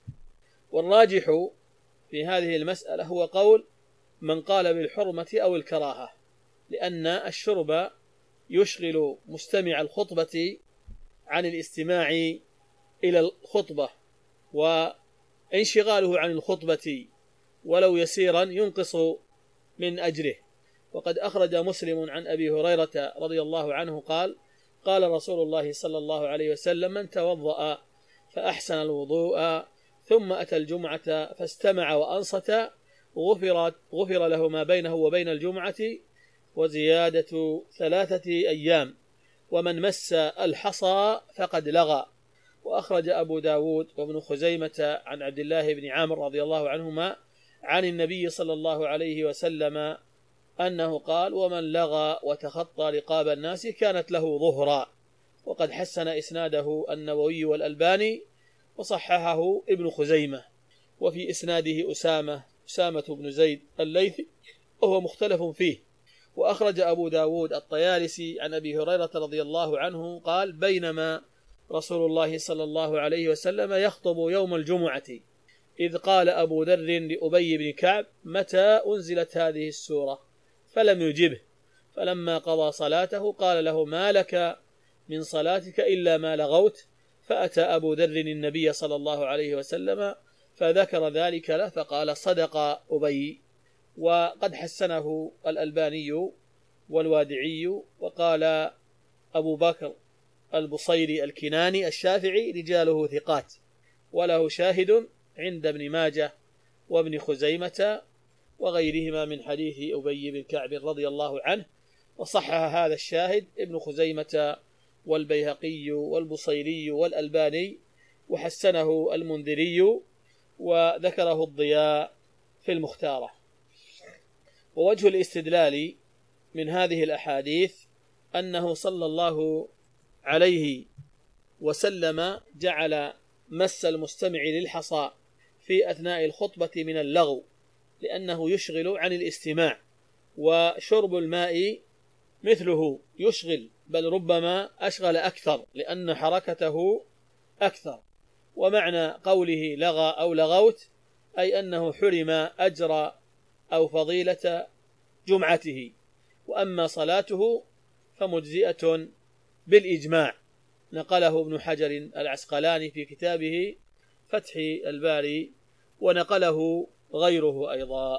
والراجح في هذه المسألة هو قول من قال بالحرمة أو الكراهة، لأن الشرب يشغل مستمع الخطبة عن الاستماع إلى الخطبة، وانشغاله عن الخطبة ولو يسيرا ينقص من أجره. وقد أخرج مسلم عن أبي هريرة رضي الله عنه قال: قال رسول الله صلى الله عليه وسلم: من توضأ فأحسن الوضوء ثم أتى الجمعة فاستمع وأنصت غفر له ما بينه وبين الجمعة وزيادة 3 أيام، ومن مس الحصى فقد لغى. وأخرج أبو داود وابن خزيمة عن عبد الله بن عامر رضي الله عنهما عن النبي صلى الله عليه وسلم أنه قال: ومن لغى وتخطى رقاب الناس كانت له ظهرا. وقد حسن إسناده النووي والألباني وصححه ابن خزيمة. وفي إسناده أسامة بن زيد الليثي وهو مختلف فيه. وأخرج أبو داود الطيالسي عن أبي هريرة رضي الله عنه قال: بينما رسول الله صلى الله عليه وسلم يخطب يوم الجمعة إذ قال أبو ذر لأبي بن كعب: متى أنزلت هذه السورة؟ فلم يجبه، فلما قضى صلاته قال له: ما لك من صلاتك إلا ما لغوت؟ فأتى أبو ذر النبي صلى الله عليه وسلم فذكر ذلك له فقال: صدق أبي. وقد حسنه الألباني والوادعي. وقال أبو بكر البصيري الكناني الشافعي: رجاله ثقات، وله شاهد عند ابن ماجه وابن خزيمة وغيرهما من حديث أبي بن كعب رضي الله عنه. وصحح هذا الشاهد ابن خزيمة والبيهقي والبصيري والألباني، وحسنه المنذري، وذكره الضياء في المختارة. ووجه الاستدلال من هذه الأحاديث أنه صلى الله عليه وسلم جعل مس المستمع للحصى في أثناء الخطبة من اللغو، لأنه يشغل عن الاستماع، وشرب الماء مثله يشغل، بل ربما أشغل أكثر لأن حركته أكثر. ومعنى قوله لغى أو لغوت أي أنه حرم أجر أو فضيلة جمعته. وأما صلاته فمجزئة بالإجماع، نقله ابن حجر العسقلاني في كتابه فتح الباري، ونقله غيره أيضا.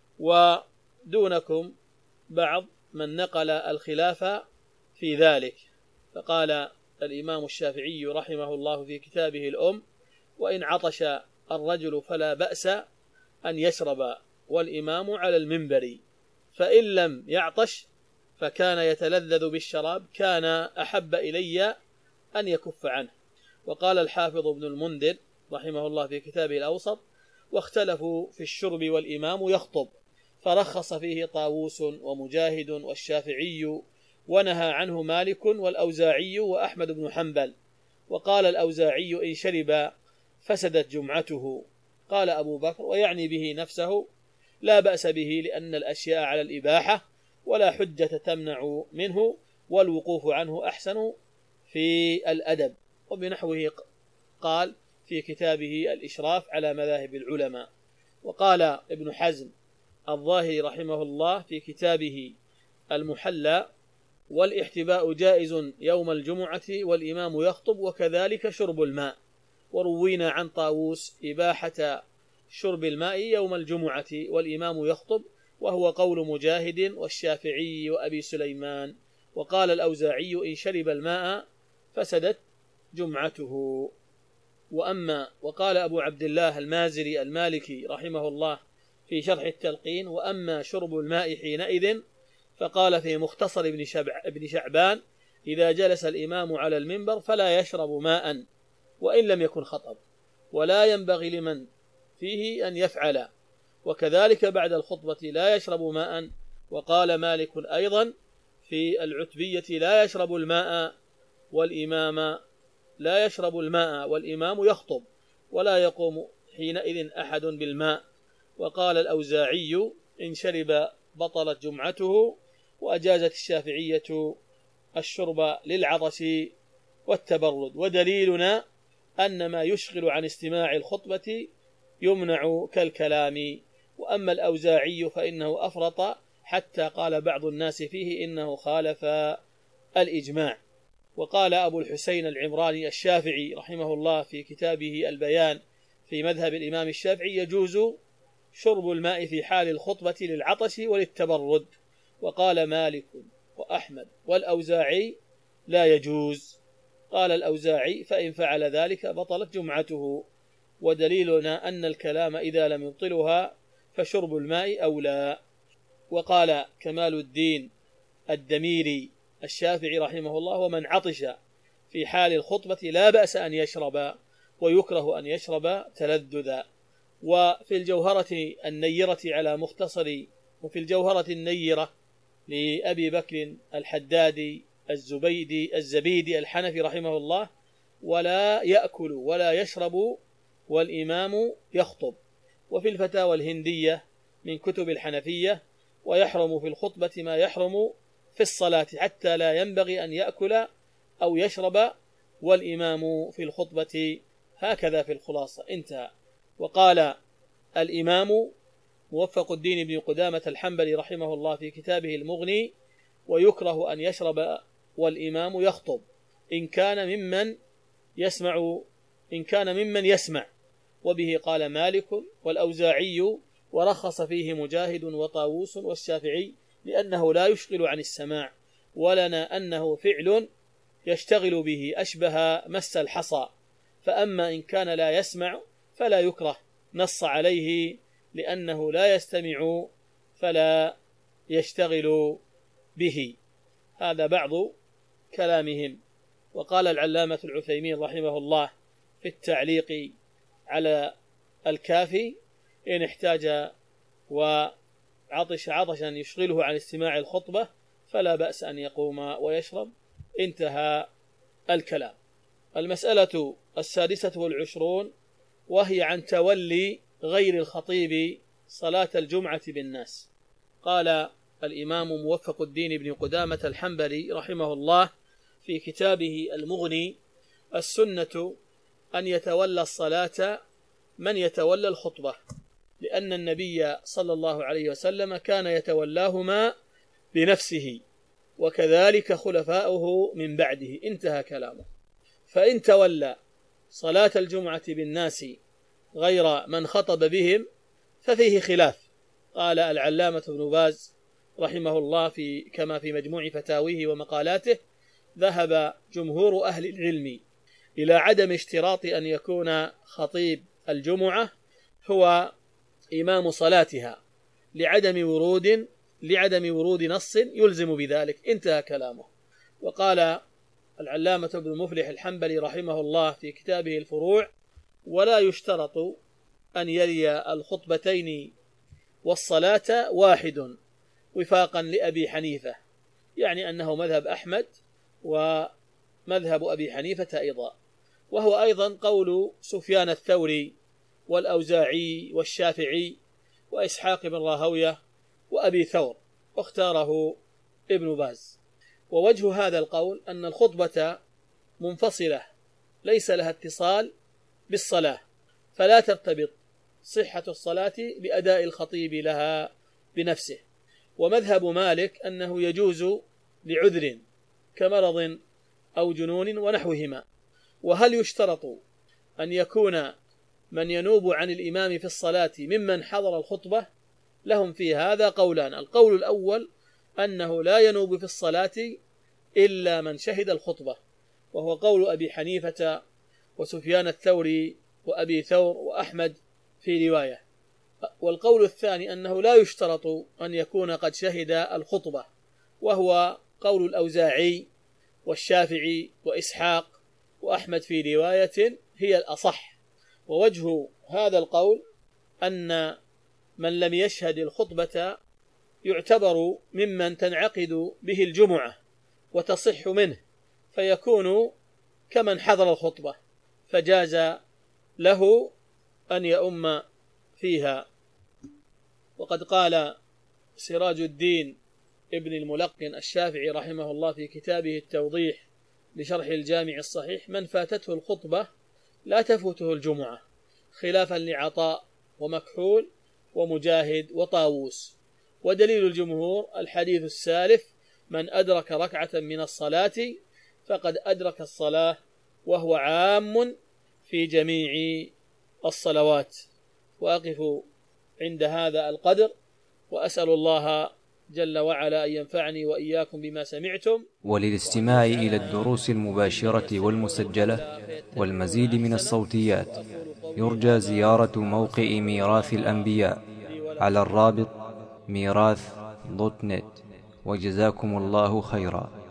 ودونكم بعض من نقل الخلاف في ذلك، فقال الإمام الشافعي رحمه الله في كتابه الأم: وإن عطش الرجل فلا بأس أن يشرب والإمام على المنبر، فإن لم يعطش فكان يتلذذ بالشراب كان أحب إلي أن يكف عنه. وقال الحافظ ابن المنذر رحمه الله في كتابه الأوسط: واختلفوا في الشرب والإمام يخطب، فرخص فيه طاووس ومجاهد والشافعي، ونهى عنه مالك والأوزاعي وأحمد بن حنبل. وقال الأوزاعي: إن شرب فسدت جمعته. قال أبو بكر ويعني به نفسه: لا بأس به، لأن الأشياء على الإباحة ولا حجة تمنع منه، والوقوف عنه أحسن في الأدب. وبنحوه قال في كتابه الإشراف على مذاهب العلماء. وقال ابن حزم الظاهري رحمه الله في كتابه المحلى: والاحتباء جائز يوم الجمعة والإمام يخطب، وكذلك شرب الماء. وروينا عن طاووس إباحة شرب الماء يوم الجمعة والإمام يخطب، وهو قول مجاهد والشافعي وأبي سليمان. وقال الأوزاعي: إن شرب الماء فسدت جمعته. وقال أبو عبد الله المازري المالكي رحمه الله في شرح التلقين: وأما شرب الماء حينئذ فقال في مختصر ابن شعبان: إذا جلس الإمام على المنبر فلا يشرب ماء وإن لم يكن خطب، ولا ينبغي لمن فيه أن يفعل، وكذلك بعد الخطبة لا يشرب ماء. وقال مالك أيضا في العتبية: لا يشرب الماء والإمام يخطب، ولا يقوم حينئذ أحد بالماء. وقال الأوزاعي: إن شرب بطلت جمعته. وأجازت الشافعية الشرب للعطش والتبرد. ودليلنا أن ما يشغل عن استماع الخطبة يمنع كالكلام. وأما الأوزاعي فإنه أفرط، حتى قال بعض الناس فيه إنه خالف الإجماع. وقال أبو الحسين العمراني الشافعي رحمه الله في كتابه البيان في مذهب الإمام الشافعي: يجوز شرب الماء في حال الخطبة للعطش وللتبرد. وقال مالك وأحمد والأوزاعي: لا يجوز. قال الأوزاعي: فإن فعل ذلك بطلت جمعته. ودليلنا أن الكلام إذا لم يبطلها فشرب الماء أولى. وقال كمال الدين الدميري الشافعي رحمه الله: ومن عطش في حال الخطبة لا بأس أن يشرب، ويكره أن يشرب تلذذا. وفي الجوهرة النيرة على مختصر، وفي الجوهرة النيرة لأبي بكر الحدادي الزبيدي الحنفي رحمه الله: ولا يأكل ولا يشرب والإمام يخطب. وفي الفتاوى الهندية من كتب الحنفية: ويحرم في الخطبة ما يحرم في الصلاة، حتى لا ينبغي أن يأكل أو يشرب والإمام في الخطبة. هكذا في الخلاصة. انتهى. وقال الإمام موفق الدين بن قدامة الحنبلي رحمه الله في كتابه المغني: ويكره أن يشرب والإمام يخطب إن كان ممن يسمع. وبه قال مالك والأوزاعي، ورخص فيه مجاهد وطاووس والشافعي، لأنه لا يشغل عن السماع، ولنا أنه فعل يشتغل به أشبه مس الحصى. فأما إن كان لا يسمع فلا يكره، نص عليه لأنه لا يستمع فلا يشتغل به. هذا بعض كلامهم. وقال العلامة العثيمين رحمه الله في التعليق على الكافي: إن احتاج وعطش عطشا يشغله عن استماع الخطبة فلا بأس أن يقوم ويشرب. انتهى الكلام. المسألة 26، وهي عن تولي غير الخطيب صلاة الجمعة بالناس. قال الإمام موفق الدين بن قدامة الحنبلي رحمه الله في كتابه المغني: السنة أن يتولى الصلاة من يتولى الخطبة، لأن النبي صلى الله عليه وسلم كان يتولاهما بنفسه، وكذلك خلفاؤه من بعده. انتهى كلامه. فإن تولى صلاة الجمعة بالناس غير من خطب بهم ففيه خلاف. قال العلامة ابن باز رحمه الله كما في مجموع فتاويه ومقالاته: ذهب جمهور أهل العلم إلى عدم اشتراط أن يكون خطيب الجمعة هو إمام صلاتها، لعدم ورود نص يلزم بذلك. انتهى كلامه. وقال العلامة ابن مفلح الحنبلي رحمه الله في كتابه الفروع: ولا يشترط أن يلي الخطبتين والصلاة واحد وفاقا لأبي حنيفة، يعني أنه مذهب أحمد ومذهب أبي حنيفة أيضا، وهو أيضا قول سفيان الثوري والأوزاعي والشافعي وإسحاق بن راهوية وأبي ثور، واختاره ابن باز. ووجه هذا القول أن الخطبة منفصلة ليس لها اتصال بالصلاة، فلا ترتبط صحة الصلاة بأداء الخطيب لها بنفسه. ومذهب مالك أنه يجوز لعذر كمرض أو جنون ونحوهما. وهل يشترط أن يكون من ينوب عن الإمام في الصلاة ممن حضر الخطبة؟ لهم في هذا قولان. القول الأول أنه لا ينوب في الصلاة إلا من شهد الخطبة، وهو قول أبي حنيفة وسفيان الثوري وأبي ثور وأحمد في رواية. والقول الثاني أنه لا يشترط أن يكون قد شهد الخطبة، وهو قول الأوزاعي والشافعي وإسحاق وأحمد في رواية هي الأصح. ووجه هذا القول أن من لم يشهد الخطبة يعتبر ممن تنعقد به الجمعة وتصح منه، فيكون كمن حضر الخطبة، فجاز له أن يؤم فيها. وقد قال سراج الدين ابن الملقن الشافعي رحمه الله في كتابه التوضيح لشرح الجامع الصحيح: من فاتته الخطبة لا تفوته الجمعة، خلافا لعطاء ومكحول ومجاهد وطاووس. ودليل الجمهور الحديث السالف: من أدرك ركعة من الصلاة فقد أدرك الصلاة، وهو عام في جميع الصلوات. وأقف عند هذا القدر، وأسأل الله جل وعلا أن ينفعني وإياكم بما سمعتم. وللاستماع إلى الدروس المباشرة والمسجلة والمزيد من الصوتيات يرجى زيارة موقع ميراث الأنبياء على الرابط ميراث.net. وجزاكم الله خيرا.